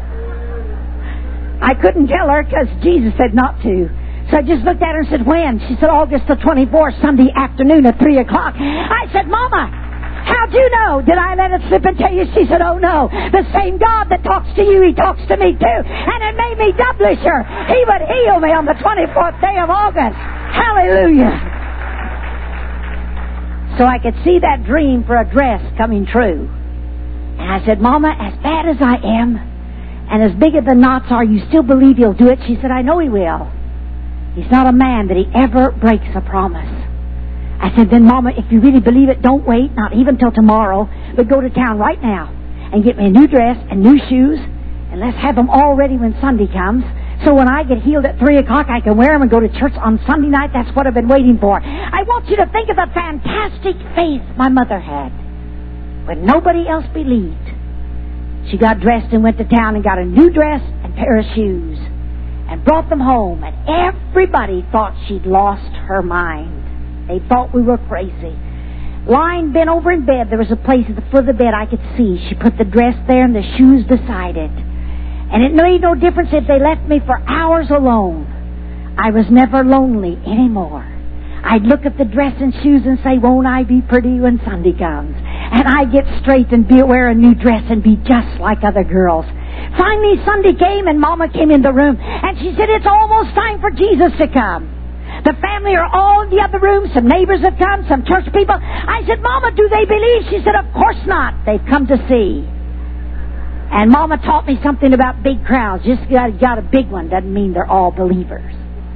I couldn't tell her because Jesus said not to. So I just looked at her and said, "When?" She said, "August the 24th, Sunday afternoon at 3 o'clock. I said, "Mama, how'd you know? Did I let it slip and tell you?" She said, "Oh, no. The same God that talks to you, He talks to me, too." And it made me doubly sure He would heal me on the 24th day of August. Hallelujah. So I could see that dream for a dress coming true. And I said, "Mama, as bad as I am, and as big as the knots are, you still believe He'll do it?" She said, "I know He will. He's not a man that He ever breaks a promise." I said, "Then, Mama, if you really believe it, don't wait, not even till tomorrow, but go to town right now and get me a new dress and new shoes, and let's have them all ready when Sunday comes, So when I get healed at 3 o'clock, I can wear them and go to church on Sunday night. That's what I've been waiting for. I want you to think of the fantastic faith my mother had when nobody else believed. She got dressed and went to town and got a new dress and pair of shoes and brought them home. And everybody thought she'd lost her mind. They thought we were crazy. Lying bent over in bed, there was a place at the foot of the bed I could see. She put the dress there and the shoes beside it. And it made no difference if they left me for hours alone. I was never lonely anymore. I'd look at the dress and shoes and say, won't I be pretty when Sunday comes? And I'd get straight and wear a new dress and be just like other girls. Finally, Sunday came and Mama came in the room and she said, it's almost time for Jesus to come. The family are all in the other room. Some neighbors have come, some church people. I said, Mama, do they believe? She said, of course not. They've come to see. And Mama taught me something about big crowds. Just got a big one doesn't mean they're all believers.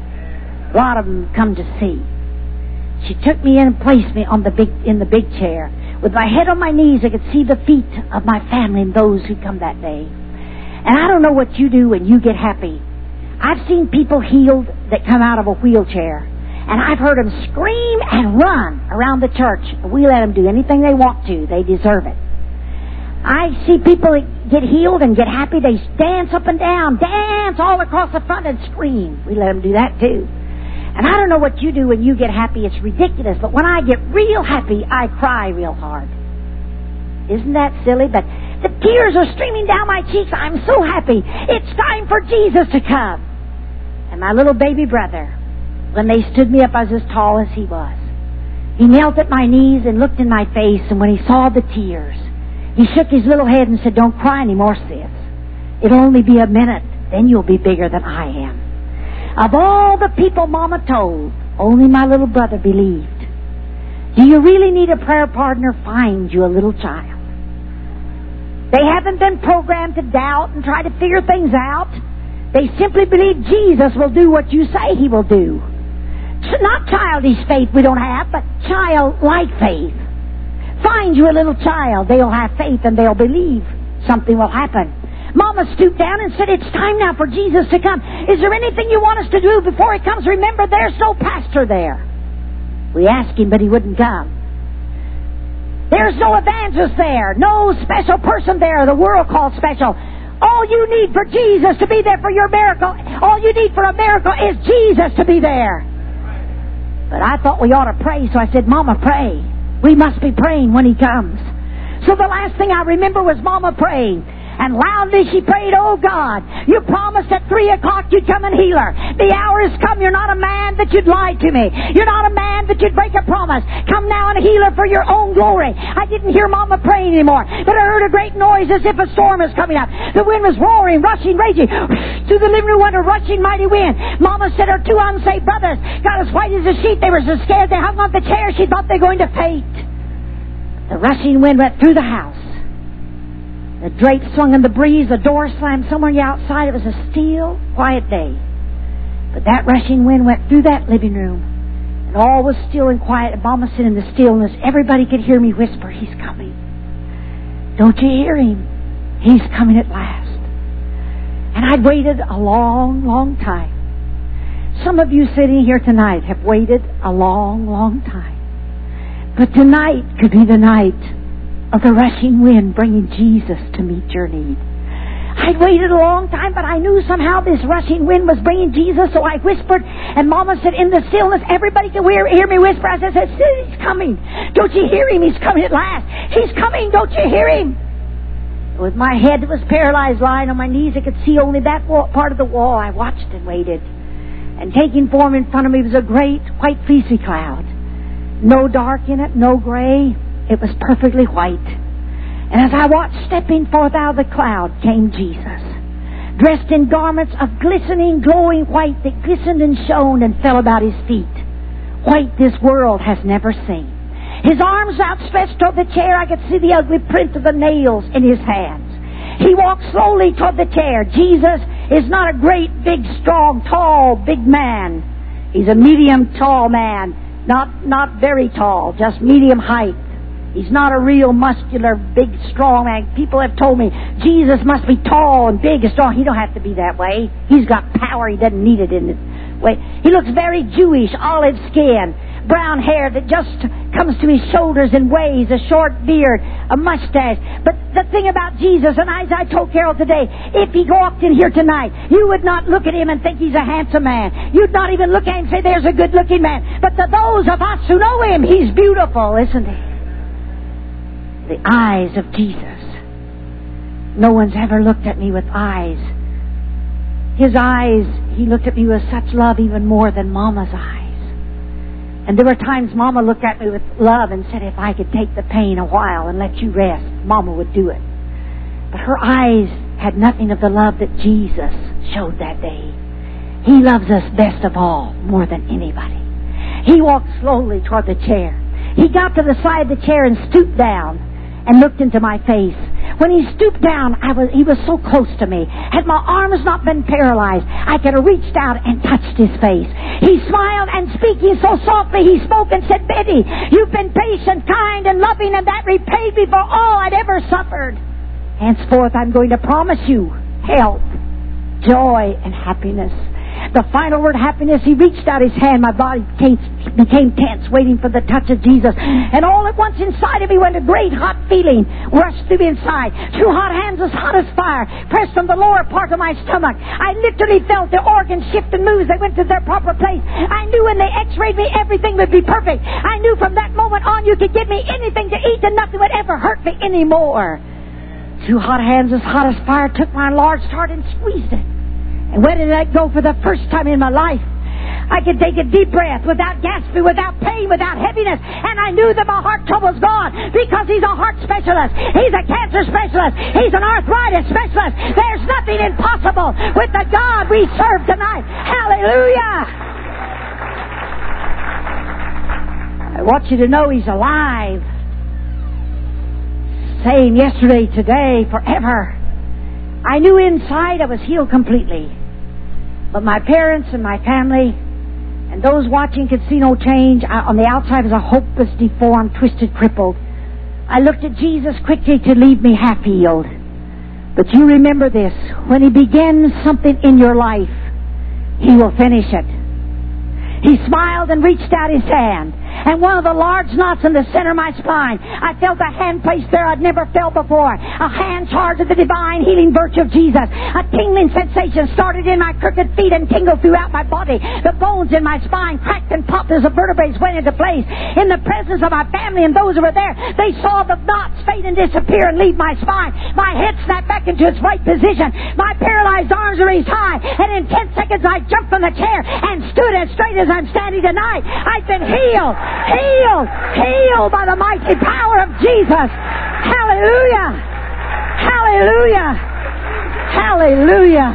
A lot of them come to see. She took me in and placed me in the big chair. With my head on my knees, I could see the feet of my family and those who come that day. And I don't know what you do when you get happy. I've seen people healed that come out of a wheelchair. And I've heard them scream and run around the church. We let them do anything they want to. They deserve it. I see people that get healed and get happy. They dance up and down, dance all across the front and scream. We let them do that too. And I don't know what you do when you get happy. It's ridiculous. But when I get real happy, I cry real hard. Isn't that silly? But the tears are streaming down my cheeks. I'm so happy. It's time for Jesus to come. And my little baby brother, when they stood me up, I was as tall as he was. He knelt at my knees and looked in my face. And when he saw the tears, he shook his little head and said, don't cry anymore, sis. It'll only be a minute. Then you'll be bigger than I am. Of all the people Mama told, only my little brother believed. Do you really need a prayer partner? Find you a little child. They haven't been programmed to doubt and try to figure things out. They simply believe Jesus will do what you say He will do. Not childish faith we don't have, but childlike faith. Find you a little child. They'll have faith and they'll believe something will happen. Mama stooped down and said, it's time now for Jesus to come. Is there anything you want us to do before He comes? Remember, there's no pastor there. We asked him, but he wouldn't come. There's no evangelist there. No special person there the world calls special. All you need for Jesus to be there for your miracle, all you need for a miracle is Jesus to be there. But I thought we ought to pray, so I said, Mama, pray. We must be praying when He comes. So the last thing I remember was Mama praying. And loudly she prayed, oh God, you promised at 3 o'clock you'd come and heal her. The hour has come. You're not a man that you'd lie to me. You're not a man that you'd break a promise. Come now and heal her for your own glory. I didn't hear Mama praying anymore, but I heard a great noise as if a storm is coming up. The wind was roaring, rushing, raging. Through the living room went a rushing mighty wind. Mama said her 2 unsaved brothers got as white as a sheet. They were so scared they hung on the chair. She thought they were going to faint. The rushing wind went through the house. The drapes swung in the breeze, the door slammed somewhere outside. It was a still, quiet day. But that rushing wind went through that living room, and all was still and quiet. And Mama said in the stillness, everybody could hear me whisper, He's coming. Don't you hear Him? He's coming at last. And I'd waited a long, long time. Some of you sitting here tonight have waited a long, long time. But tonight could be the night of the rushing wind bringing Jesus to meet your need. I'd waited a long time, but I knew somehow this rushing wind was bringing Jesus, so I whispered, and Mama said in the stillness, everybody could hear me whisper. I said, He's coming. Don't you hear Him? He's coming at last. He's coming. Don't you hear Him? With my head that was paralyzed lying on my knees, I could see only that part of the wall. I watched and waited. And taking form in front of me was a great white fleecy cloud. No dark in it, no gray. It was perfectly white. And as I watched stepping forth out of the cloud came Jesus, dressed in garments of glistening, glowing white that glistened and shone and fell about His feet. White this world has never seen. His arms outstretched toward the chair, I could see the ugly print of the nails in His hands. He walked slowly toward the chair. Jesus is not a great, big, strong, tall, big man. He's a medium tall man. Not very tall, just medium height. He's not a real muscular, big, strong man. People have told me Jesus must be tall and big and strong. He don't have to be that way. He's got power. He doesn't need it in his way. He looks very Jewish, olive skin, brown hair that just comes to his shoulders and waves, a short beard, a mustache. But the thing about Jesus, and as I told Carol today, if he walked in here tonight, you would not look at him and think he's a handsome man. You'd not even look at him and say, there's a good-looking man. But to those of us who know him, he's beautiful, isn't he? The eyes of Jesus. No one's ever looked at me with eyes. His eyes, he looked at me with such love, even more than Mama's eyes. And there were times Mama looked at me with love and said, if I could take the pain a while and let you rest, Mama would do it. But her eyes had nothing of the love that Jesus showed that day. He loves us best of all, more than anybody. He walked slowly toward the chair. He got to the side of the chair and stooped down and looked into my face. When he stooped down, he was so close to me. Had my arms not been paralyzed, I could have reached out and touched his face. He smiled, and speaking so softly, he spoke and said, Betty, you've been patient, kind, and loving, and that repaid me for all I'd ever suffered. Henceforth, I'm going to promise you health, joy, and happiness. The final word, happiness, he reached out his hand. My body became tense, waiting for the touch of Jesus. And all at once inside of me went a great hot feeling rushed through me inside. Two hot hands as hot as fire pressed on the lower part of my stomach. I literally felt the organs shift and move. They went to their proper place. I knew when they x-rayed me, everything would be perfect. I knew from that moment on you could give me anything to eat and nothing would ever hurt me anymore. Two hot hands as hot as fire took my enlarged heart and squeezed it. And where did that go for the first time in my life? I could take a deep breath without gasping, without pain, without heaviness. And I knew that my heart trouble's gone because he's a heart specialist. He's a cancer specialist. He's an arthritis specialist. There's nothing impossible with the God we serve tonight. Hallelujah! I want you to know he's alive. Same yesterday, today, forever. I knew inside I was healed completely. But my parents and my family and those watching could see no change. On the outside I was a hopeless, deformed, twisted, crippled. I looked at Jesus quickly to leave me half healed. But you remember this. When he begins something in your life, he will finish it. He smiled and reached out his hand. And one of the large knots in the center of my spine, I felt a hand placed there I'd never felt before. A hand charged with the divine healing virtue of Jesus. A tingling sensation started in my crooked feet and tingled throughout my body. The bones in my spine cracked and popped as the vertebrae went into place. In the presence of my family and those who were there, they saw the knots fade and disappear and leave my spine. My head snapped back into its right position. My paralyzed arms were raised high. And in 10 seconds I jumped from the chair and stood as straight as I'm standing tonight. I've been healed. Healed by the mighty power of Jesus. Hallelujah. Hallelujah. Hallelujah.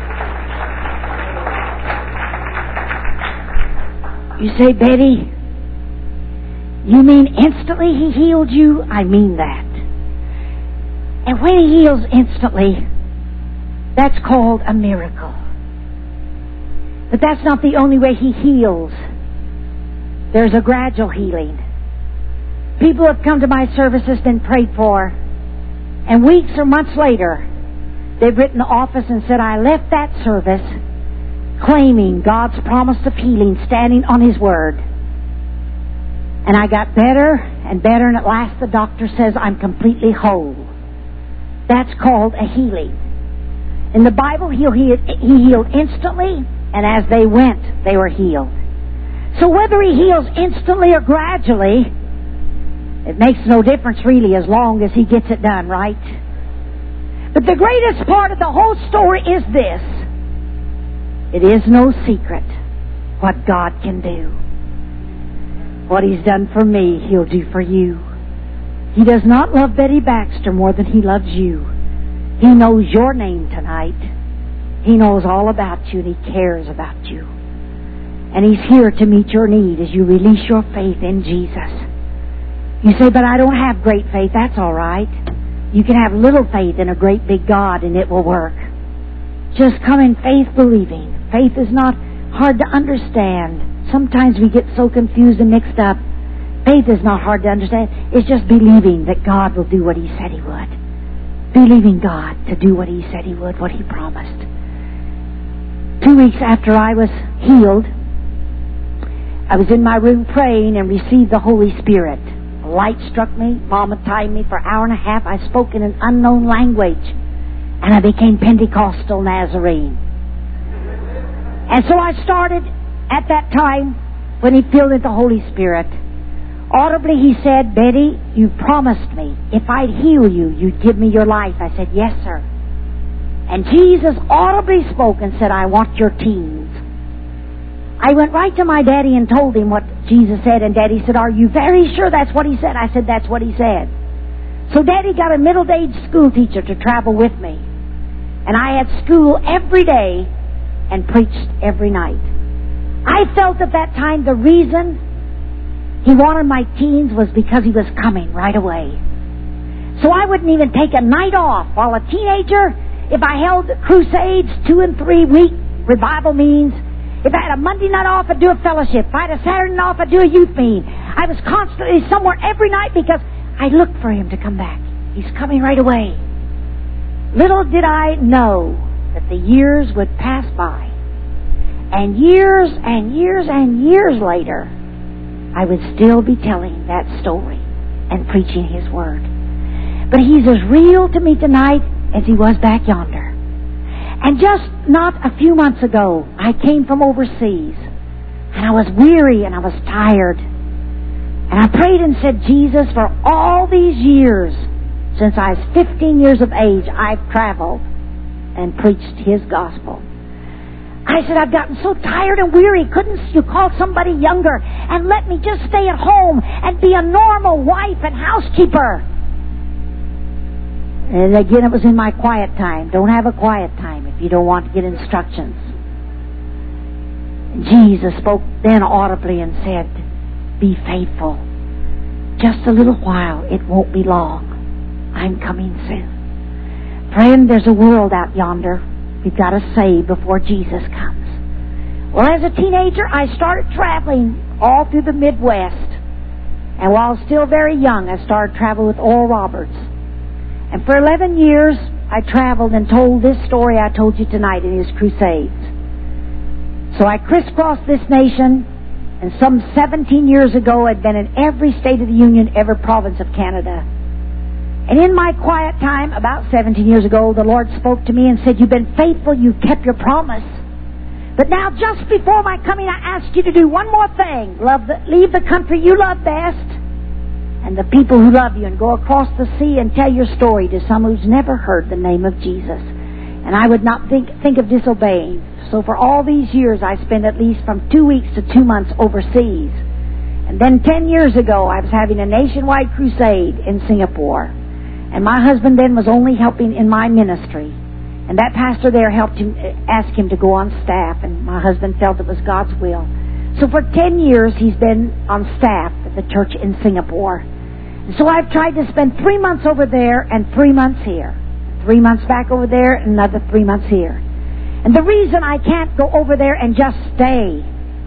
You say, Betty, you mean instantly he healed you? I mean that. And when he heals instantly, that's called a miracle. But that's not the only way he heals. There's a gradual healing. People have come to my services, been prayed for, and weeks or months later, they've written the office and said, I left that service claiming God's promise of healing, standing on his word. And I got better and better, and at last the doctor says I'm completely whole. That's called a healing. In the Bible, he healed instantly, and as they went, they were healed. So whether he heals instantly or gradually, it makes no difference really as long as he gets it done, right? But the greatest part of the whole story is this. It is no secret what God can do. What he's done for me, he'll do for you. He does not love Betty Baxter more than he loves you. He knows your name tonight. He knows all about you, and he cares about you. And he's here to meet your need as you release your faith in Jesus. You say, but I don't have great faith. That's all right. You can have little faith in a great big God, and it will work. Just come in faith believing. Faith is not hard to understand. Sometimes we get so confused and mixed up. Faith is not hard to understand. It's just believing that God will do what He said He would. Believing God to do what He said He would, what He promised. 2 weeks after I was healed, I was in my room praying and received the Holy Spirit. A light struck me. Mama tied me for an hour and a half. I spoke in an unknown language. And I became Pentecostal Nazarene. And so I started at that time when He filled me with the Holy Spirit. Audibly He said, Betty, you promised me if I'd heal you, you'd give me your life. I said, yes, sir. And Jesus audibly spoke and said, I want your teens. I went right to my daddy and told him what Jesus said, and Daddy said, are you very sure that's what He said? I said, that's what He said. So Daddy got a middle-aged school teacher to travel with me. And I had school every day and preached every night. I felt at that time the reason He wanted my teens was because He was coming right away. So I wouldn't even take a night off. While a teenager, if I held crusades 2 and 3 week revival meetings, if I had a Monday night off, I'd do a fellowship. If I had a Saturday night off, I'd do a youth meeting. I was constantly somewhere every night because I looked for Him to come back. He's coming right away. Little did I know that the years would pass by. And years and years and years later, I would still be telling that story and preaching His Word. But He's as real to me tonight as He was back yonder. And just not a few months ago, I came from overseas. And I was weary and I was tired. And I prayed and said, Jesus, for all these years, since I was 15 years of age, I've traveled and preached His gospel. I said, I've gotten so tired and weary. Couldn't you call somebody younger and let me just stay at home and be a normal wife and housekeeper? And again, it was in my quiet time. Don't have a quiet time if you don't want to get instructions. Jesus spoke then audibly and said, be faithful. Just a little while. It won't be long. I'm coming soon. Friend, there's a world out yonder we've got to save before Jesus comes. Well, as a teenager, I started traveling all through the Midwest. And while still very young, I started traveling with Oral Roberts. And for 11 years, I traveled and told this story I told you tonight in his crusades. So I crisscrossed this nation, and some 17 years ago, I'd been in every state of the Union, every province of Canada. And in my quiet time, about 17 years ago, the Lord spoke to me and said, you've been faithful, you've kept your promise. But now, just before my coming, I ask you to do one more thing. Leave the country you love best and the people who love you, and go across the sea and tell your story to someone who's never heard the name of Jesus. And I would not think of disobeying. So for all these years, I spent at least from 2 weeks to 2 months overseas. And then 10 years ago, I was having a nationwide crusade in Singapore. And my husband then was only helping in my ministry. And that pastor there helped him, ask him to go on staff. And my husband felt it was God's will. So for 10 years, he's been on staff at the church in Singapore. So I've tried to spend 3 months over there and 3 months here. 3 months back over there and another 3 months here. And the reason I can't go over there and just stay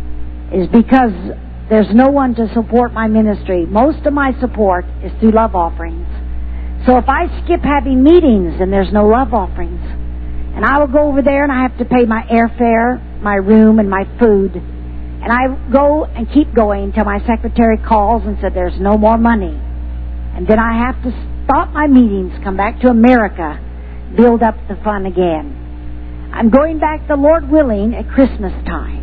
is because there's no one to support my ministry. Most of my support is through love offerings. So if I skip having meetings, then there's no love offerings. And I will go over there and I have to pay my airfare, my room, and my food. And I go and keep going until my secretary calls and said there's no more money. And then I have to stop my meetings, come back to America, build up the fund again. I'm going back, the Lord willing, at Christmas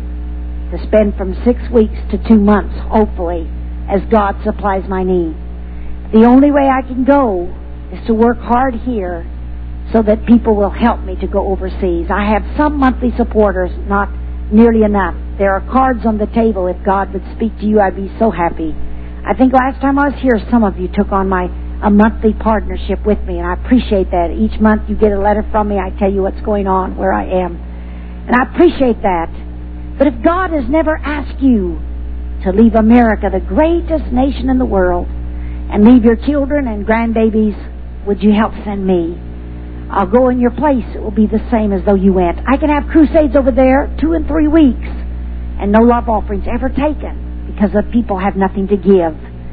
time to spend from 6 weeks to 2 months, hopefully, as God supplies my need. The only way I can go is to work hard here so that people will help me to go overseas. I have some monthly supporters, not nearly enough. There are cards on the table. If God would speak to you, I'd be so happy. I think last time I was here, some of you took on a monthly partnership with me, and I appreciate that. Each month you get a letter from me. I tell you what's going on, where I am. And I appreciate that. But if God has never asked you to leave America, the greatest nation in the world, and leave your children and grandbabies, would you help send me? I'll go in your place. It will be the same as though you went. I can have crusades over there 2 and 3 weeks, and no love offerings ever taken, because the people have nothing to give.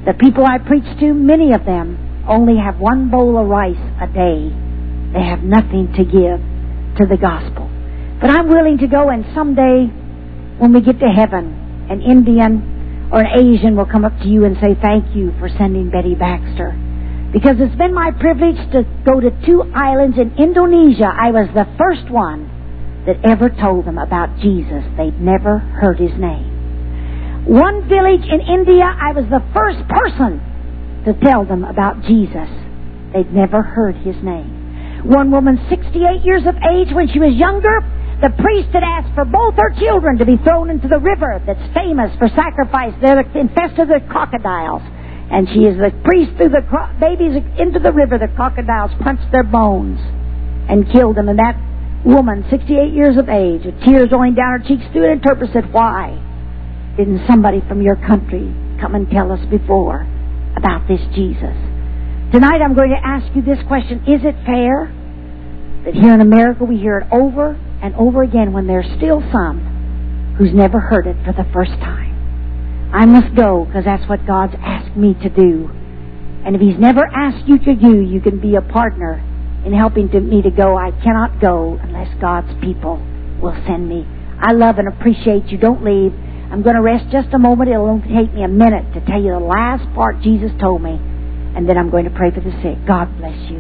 The people I preach to, many of them only have one bowl of rice a day. They have nothing to give to the gospel. But I'm willing to go, and someday when we get to heaven, an Indian or an Asian will come up to you and say, thank you for sending Betty Baxter. Because it's been my privilege to go to 2 islands in Indonesia. I was the first one that ever told them about Jesus. They'd never heard his name. One village in India, I was the first person to tell them about Jesus. They'd never heard his name. One woman, 68 years of age, when she was younger, the priest had asked for both her children to be thrown into the river that's famous for sacrifice. They're infested with crocodiles. And she, as the priest threw the babies into the river, the crocodiles punched their bones and killed them. And that woman, 68 years of age, with tears rolling down her cheeks, through an interpreter, said, why didn't somebody from your country come and tell us before about this Jesus? Tonight I'm going to ask you this question. Is it fair that here in America we hear it over and over again when there's still some who's never heard it for the first time? I must go because that's what God's asked me to do. And if he's never asked you to do, you can be a partner in helping me to go. I cannot go unless God's people will send me. I love and appreciate you. Don't leave. I'm going to rest just a moment. It'll only take me a minute to tell you the last part Jesus told me. And then I'm going to pray for the sick. God bless you.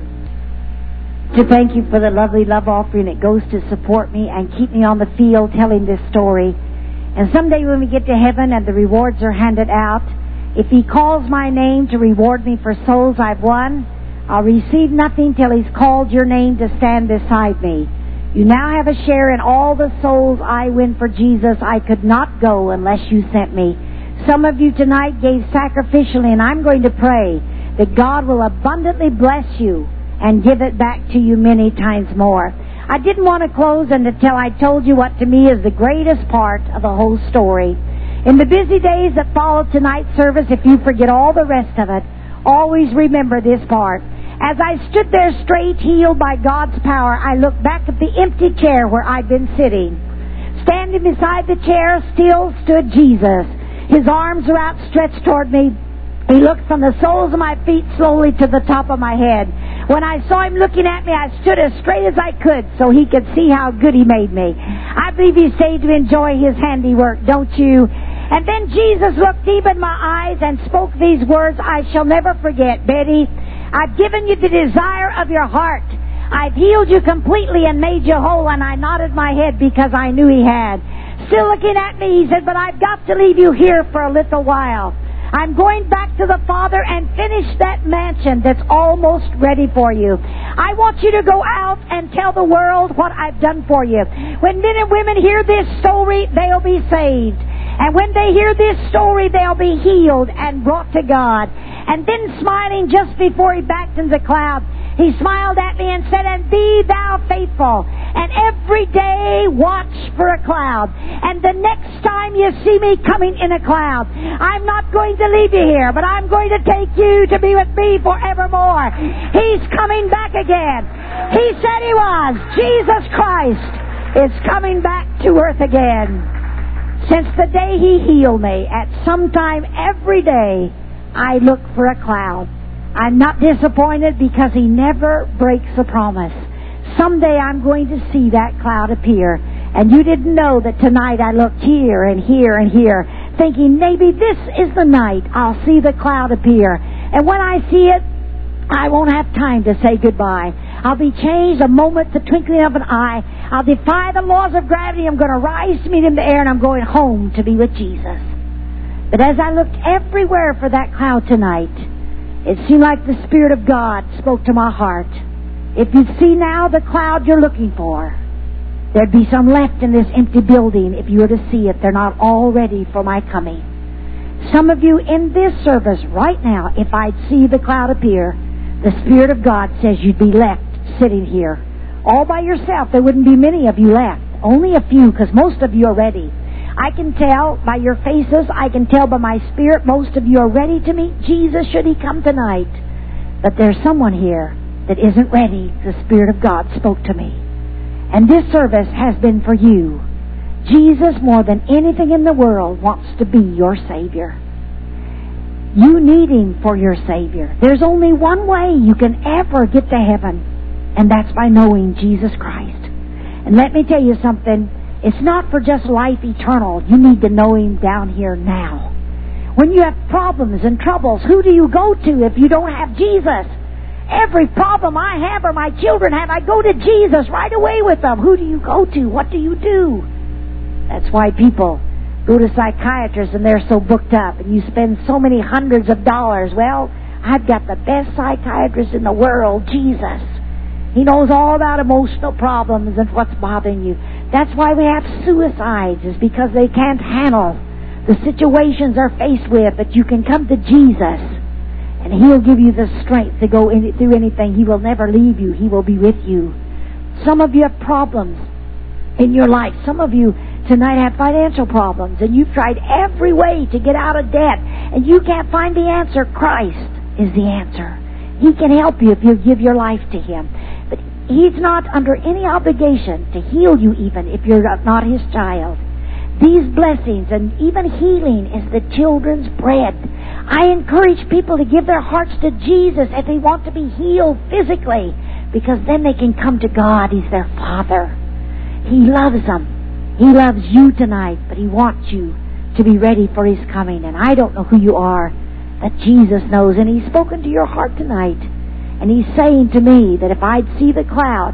To thank you for the lovely love offering. It goes to support me and keep me on the field telling this story. And someday when we get to heaven and the rewards are handed out, if he calls my name to reward me for souls I've won, I'll receive nothing till he's called your name to stand beside me. You now have a share in all the souls I win for Jesus. I could not go unless you sent me. Some of you tonight gave sacrificially, and I'm going to pray that God will abundantly bless you and give it back to you many times more. I didn't want to close until I told you what to me is the greatest part of the whole story. In the busy days that followed tonight's service, if you forget all the rest of it, always remember this part. As I stood there straight, healed by God's power, I looked back at the empty chair where I'd been sitting. Standing beside the chair still stood Jesus. His arms were outstretched toward me. He looked from the soles of my feet slowly to the top of my head. When I saw him looking at me, I stood as straight as I could so he could see how good he made me. I believe he stayed to enjoy his handiwork, don't you? And then Jesus looked deep in my eyes and spoke these words I shall never forget. Betty, I've given you the desire of your heart. I've healed you completely and made you whole. And I nodded my head because I knew he had. Still looking at me, he said, but I've got to leave you here for a little while. I'm going back to the Father and finish that mansion that's almost ready for you. I want you to go out and tell the world what I've done for you. When men and women hear this story, they'll be saved. And when they hear this story, they'll be healed and brought to God. And then smiling just before he backed into the cloud, he smiled at me and said, and be thou faithful. And every day watch for a cloud. And the next time you see me coming in a cloud, I'm not going to leave you here, but I'm going to take you to be with me forevermore. He's coming back again. He said he was. Jesus Christ is coming back to earth again. Since the day he healed me, at some time every day, I look for a cloud. I'm not disappointed because he never breaks a promise. Someday I'm going to see that cloud appear. And you didn't know that tonight I looked here and here and here, thinking maybe this is the night I'll see the cloud appear. And when I see it, I won't have time to say goodbye. I'll be changed a moment, the twinkling of an eye. I'll defy the laws of gravity. I'm going to rise to meet him in the air, and I'm going home to be with Jesus. But as I looked everywhere for that cloud tonight, it seemed like the Spirit of God spoke to my heart. If you'd see now the cloud you're looking for, there'd be some left in this empty building if you were to see it. They're not all ready for my coming. Some of you in this service right now, if I'd see the cloud appear, the Spirit of God says you'd be left sitting here. All by yourself. There wouldn't be many of you left. Only a few, because most of you are ready. I can tell by your faces, I can tell by my spirit, most of you are ready to meet Jesus should he come tonight. But there's someone here that isn't ready. The Spirit of God spoke to me. And this service has been for you. Jesus, more than anything in the world, wants to be your Savior. You need Him for your Savior. There's only one way you can ever get to heaven, and that's by knowing Jesus Christ. And let me tell you something. It's not for just life eternal. You need to know Him down here now. When you have problems and troubles, who do you go to if you don't have Jesus? Every problem I have or my children have, I go to Jesus right away with them. Who do you go to? What do you do? That's why people go to psychiatrists and they're so booked up, and you spend so many hundreds of dollars. Well, I've got the best psychiatrist in the world, Jesus. He knows all about emotional problems and what's bothering you. That's why we have suicides, is because they can't handle the situations they're faced with. But you can come to Jesus, and He'll give you the strength to go through anything. He will never leave you. He will be with you. Some of you have problems in your life. Some of you tonight have financial problems, and you've tried every way to get out of debt, and you can't find the answer. Christ is the answer. He can help you if you give your life to Him. But He's not under any obligation to heal you, even if you're not His child. These blessings and even healing is the children's bread. I encourage people to give their hearts to Jesus if they want to be healed physically, because then they can come to God. He's their Father. He loves them. He loves you tonight, but He wants you to be ready for His coming. And I don't know who you are, but Jesus knows, and He's spoken to your heart tonight. And He's saying to me that if I'd see the cloud,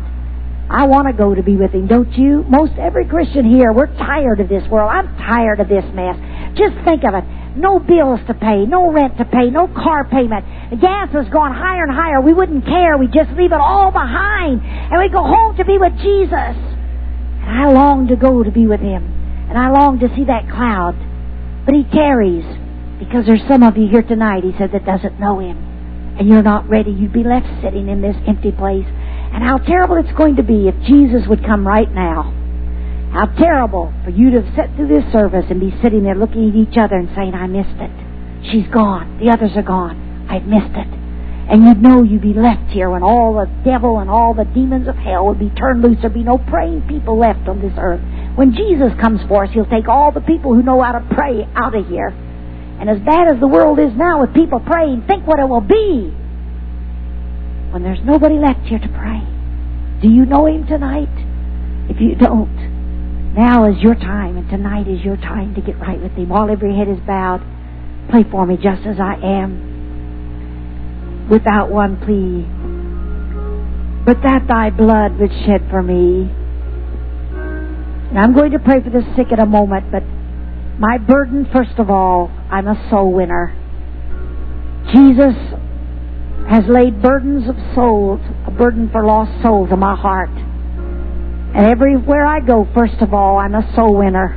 I want to go to be with Him, don't you? Most every Christian here, we're tired of this world. I'm tired of this mess. Just think of it. No bills to pay, no rent to pay, no car payment. The gas has gone higher and higher. We wouldn't care. We'd just leave it all behind, and we'd go home to be with Jesus. And I long to go to be with Him, and I long to see that cloud. But He tarries, because there's some of you here tonight, He said, that doesn't know Him, and you're not ready. You'd be left sitting in this empty place. And how terrible it's going to be if Jesus would come right now. How terrible for you to have sat through this service and be sitting there looking at each other and saying, I missed it. She's gone. The others are gone. I've missed it. And you'd know you'd be left here when all the devil and all the demons of hell would be turned loose. There'd be no praying people left on this earth. When Jesus comes for us, He'll take all the people who know how to pray out of here. And as bad as the world is now with people praying, think what it will be when there's nobody left here to pray. Do you know Him tonight? If you don't, now is your time, and tonight is your time to get right with Him. While every head is bowed, pray for me just as I am, without one plea. But that Thy blood was shed for me. And I'm going to pray for the sick in a moment, but my burden, first of all, I'm a soul winner. Jesus has laid burdens of souls, a burden for lost souls in my heart. And everywhere I go, first of all, I'm a soul winner.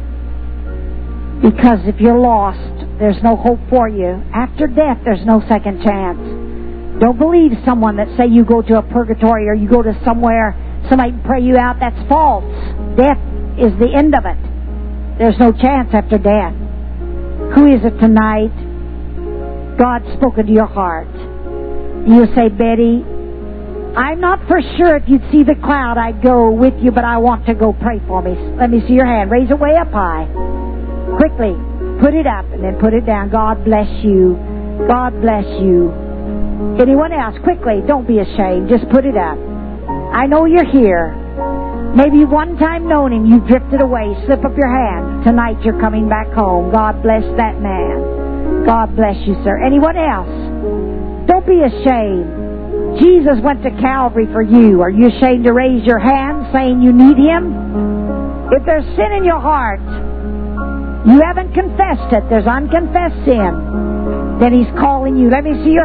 Because if you're lost, there's no hope for you. After death, there's no second chance. Don't believe someone that say you go to a purgatory or you go to somewhere, somebody can pray you out. That's false. Death is the end of it. There's no chance after death. Who is it tonight? God's spoken to your heart. You say, Betty, I'm not for sure if you'd see the cloud, I'd go with you, but I want to go. Pray for me. Let me see your hand. Raise it way up high. Quickly. Put it up and then put it down. God bless you. God bless you. Anyone else? Quickly. Don't be ashamed. Just put it up. I know you're here. Maybe one time known Him, you've drifted away. Slip up your hand. Tonight you're coming back home. God bless that man. God bless you, sir. Anyone else? Don't be ashamed. Jesus went to Calvary for you. Are you ashamed to raise your hand saying you need Him? If there's sin in your heart, you haven't confessed it, there's unconfessed sin, then He's calling you. Let me see your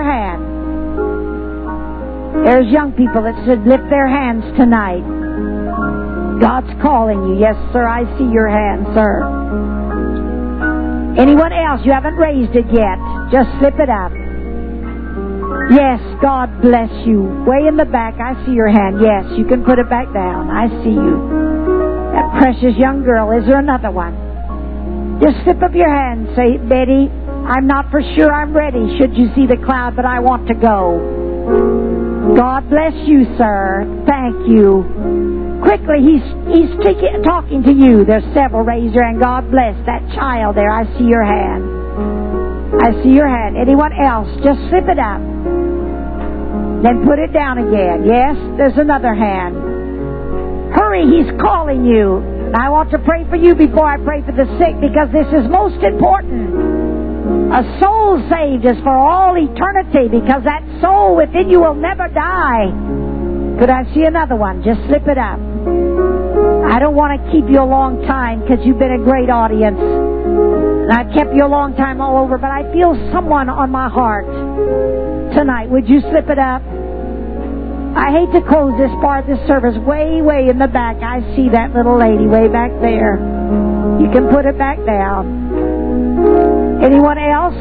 hand. There's young people that should lift their hands tonight. God's calling you. Yes, sir, I see your hand, sir. Anyone else? You haven't raised it yet. Just slip it up. Yes, God bless you. Way in the back, I see your hand. Yes, you can put it back down. I see you. That precious young girl. Is there another one? Just slip up your hand and say, Betty, I'm not for sure I'm ready should you see the cloud, but I want to go. God bless you, sir. Thank you. Quickly, he's talking to you. There's several. Raise your hand. God bless that child there. I see your hand. I see your hand. Anyone else? Just slip it up. Then put it down again. Yes, there's another hand. Hurry, He's calling you. And I want to pray for you before I pray for the sick, because this is most important. A soul saved is for all eternity, because that soul within you will never die. Could I see another one? Just slip it up. I don't want to keep you a long time, because you've been a great audience. And I've kept you a long time all over, but I feel someone on my heart tonight. Would you slip it up? I hate to close this part of this service. Way in the back, I see that little lady way back there. You can put it back down. Anyone else?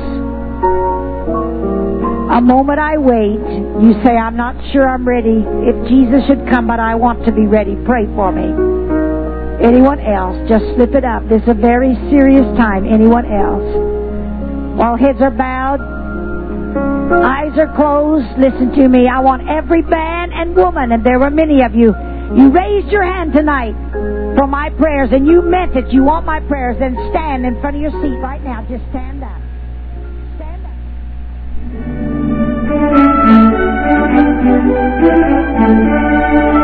A moment I wait. You say, I'm not sure I'm ready. If Jesus should come, but I want to be ready. Pray for me. Anyone else? Just slip it up. This is a very serious time. Anyone else? While heads are bowed, eyes are closed, listen to me. I want every man and woman, and there were many of you, you raised your hand tonight for my prayers, and you meant it. You want my prayers, then stand in front of your seat right now. Just stand up. Stand up.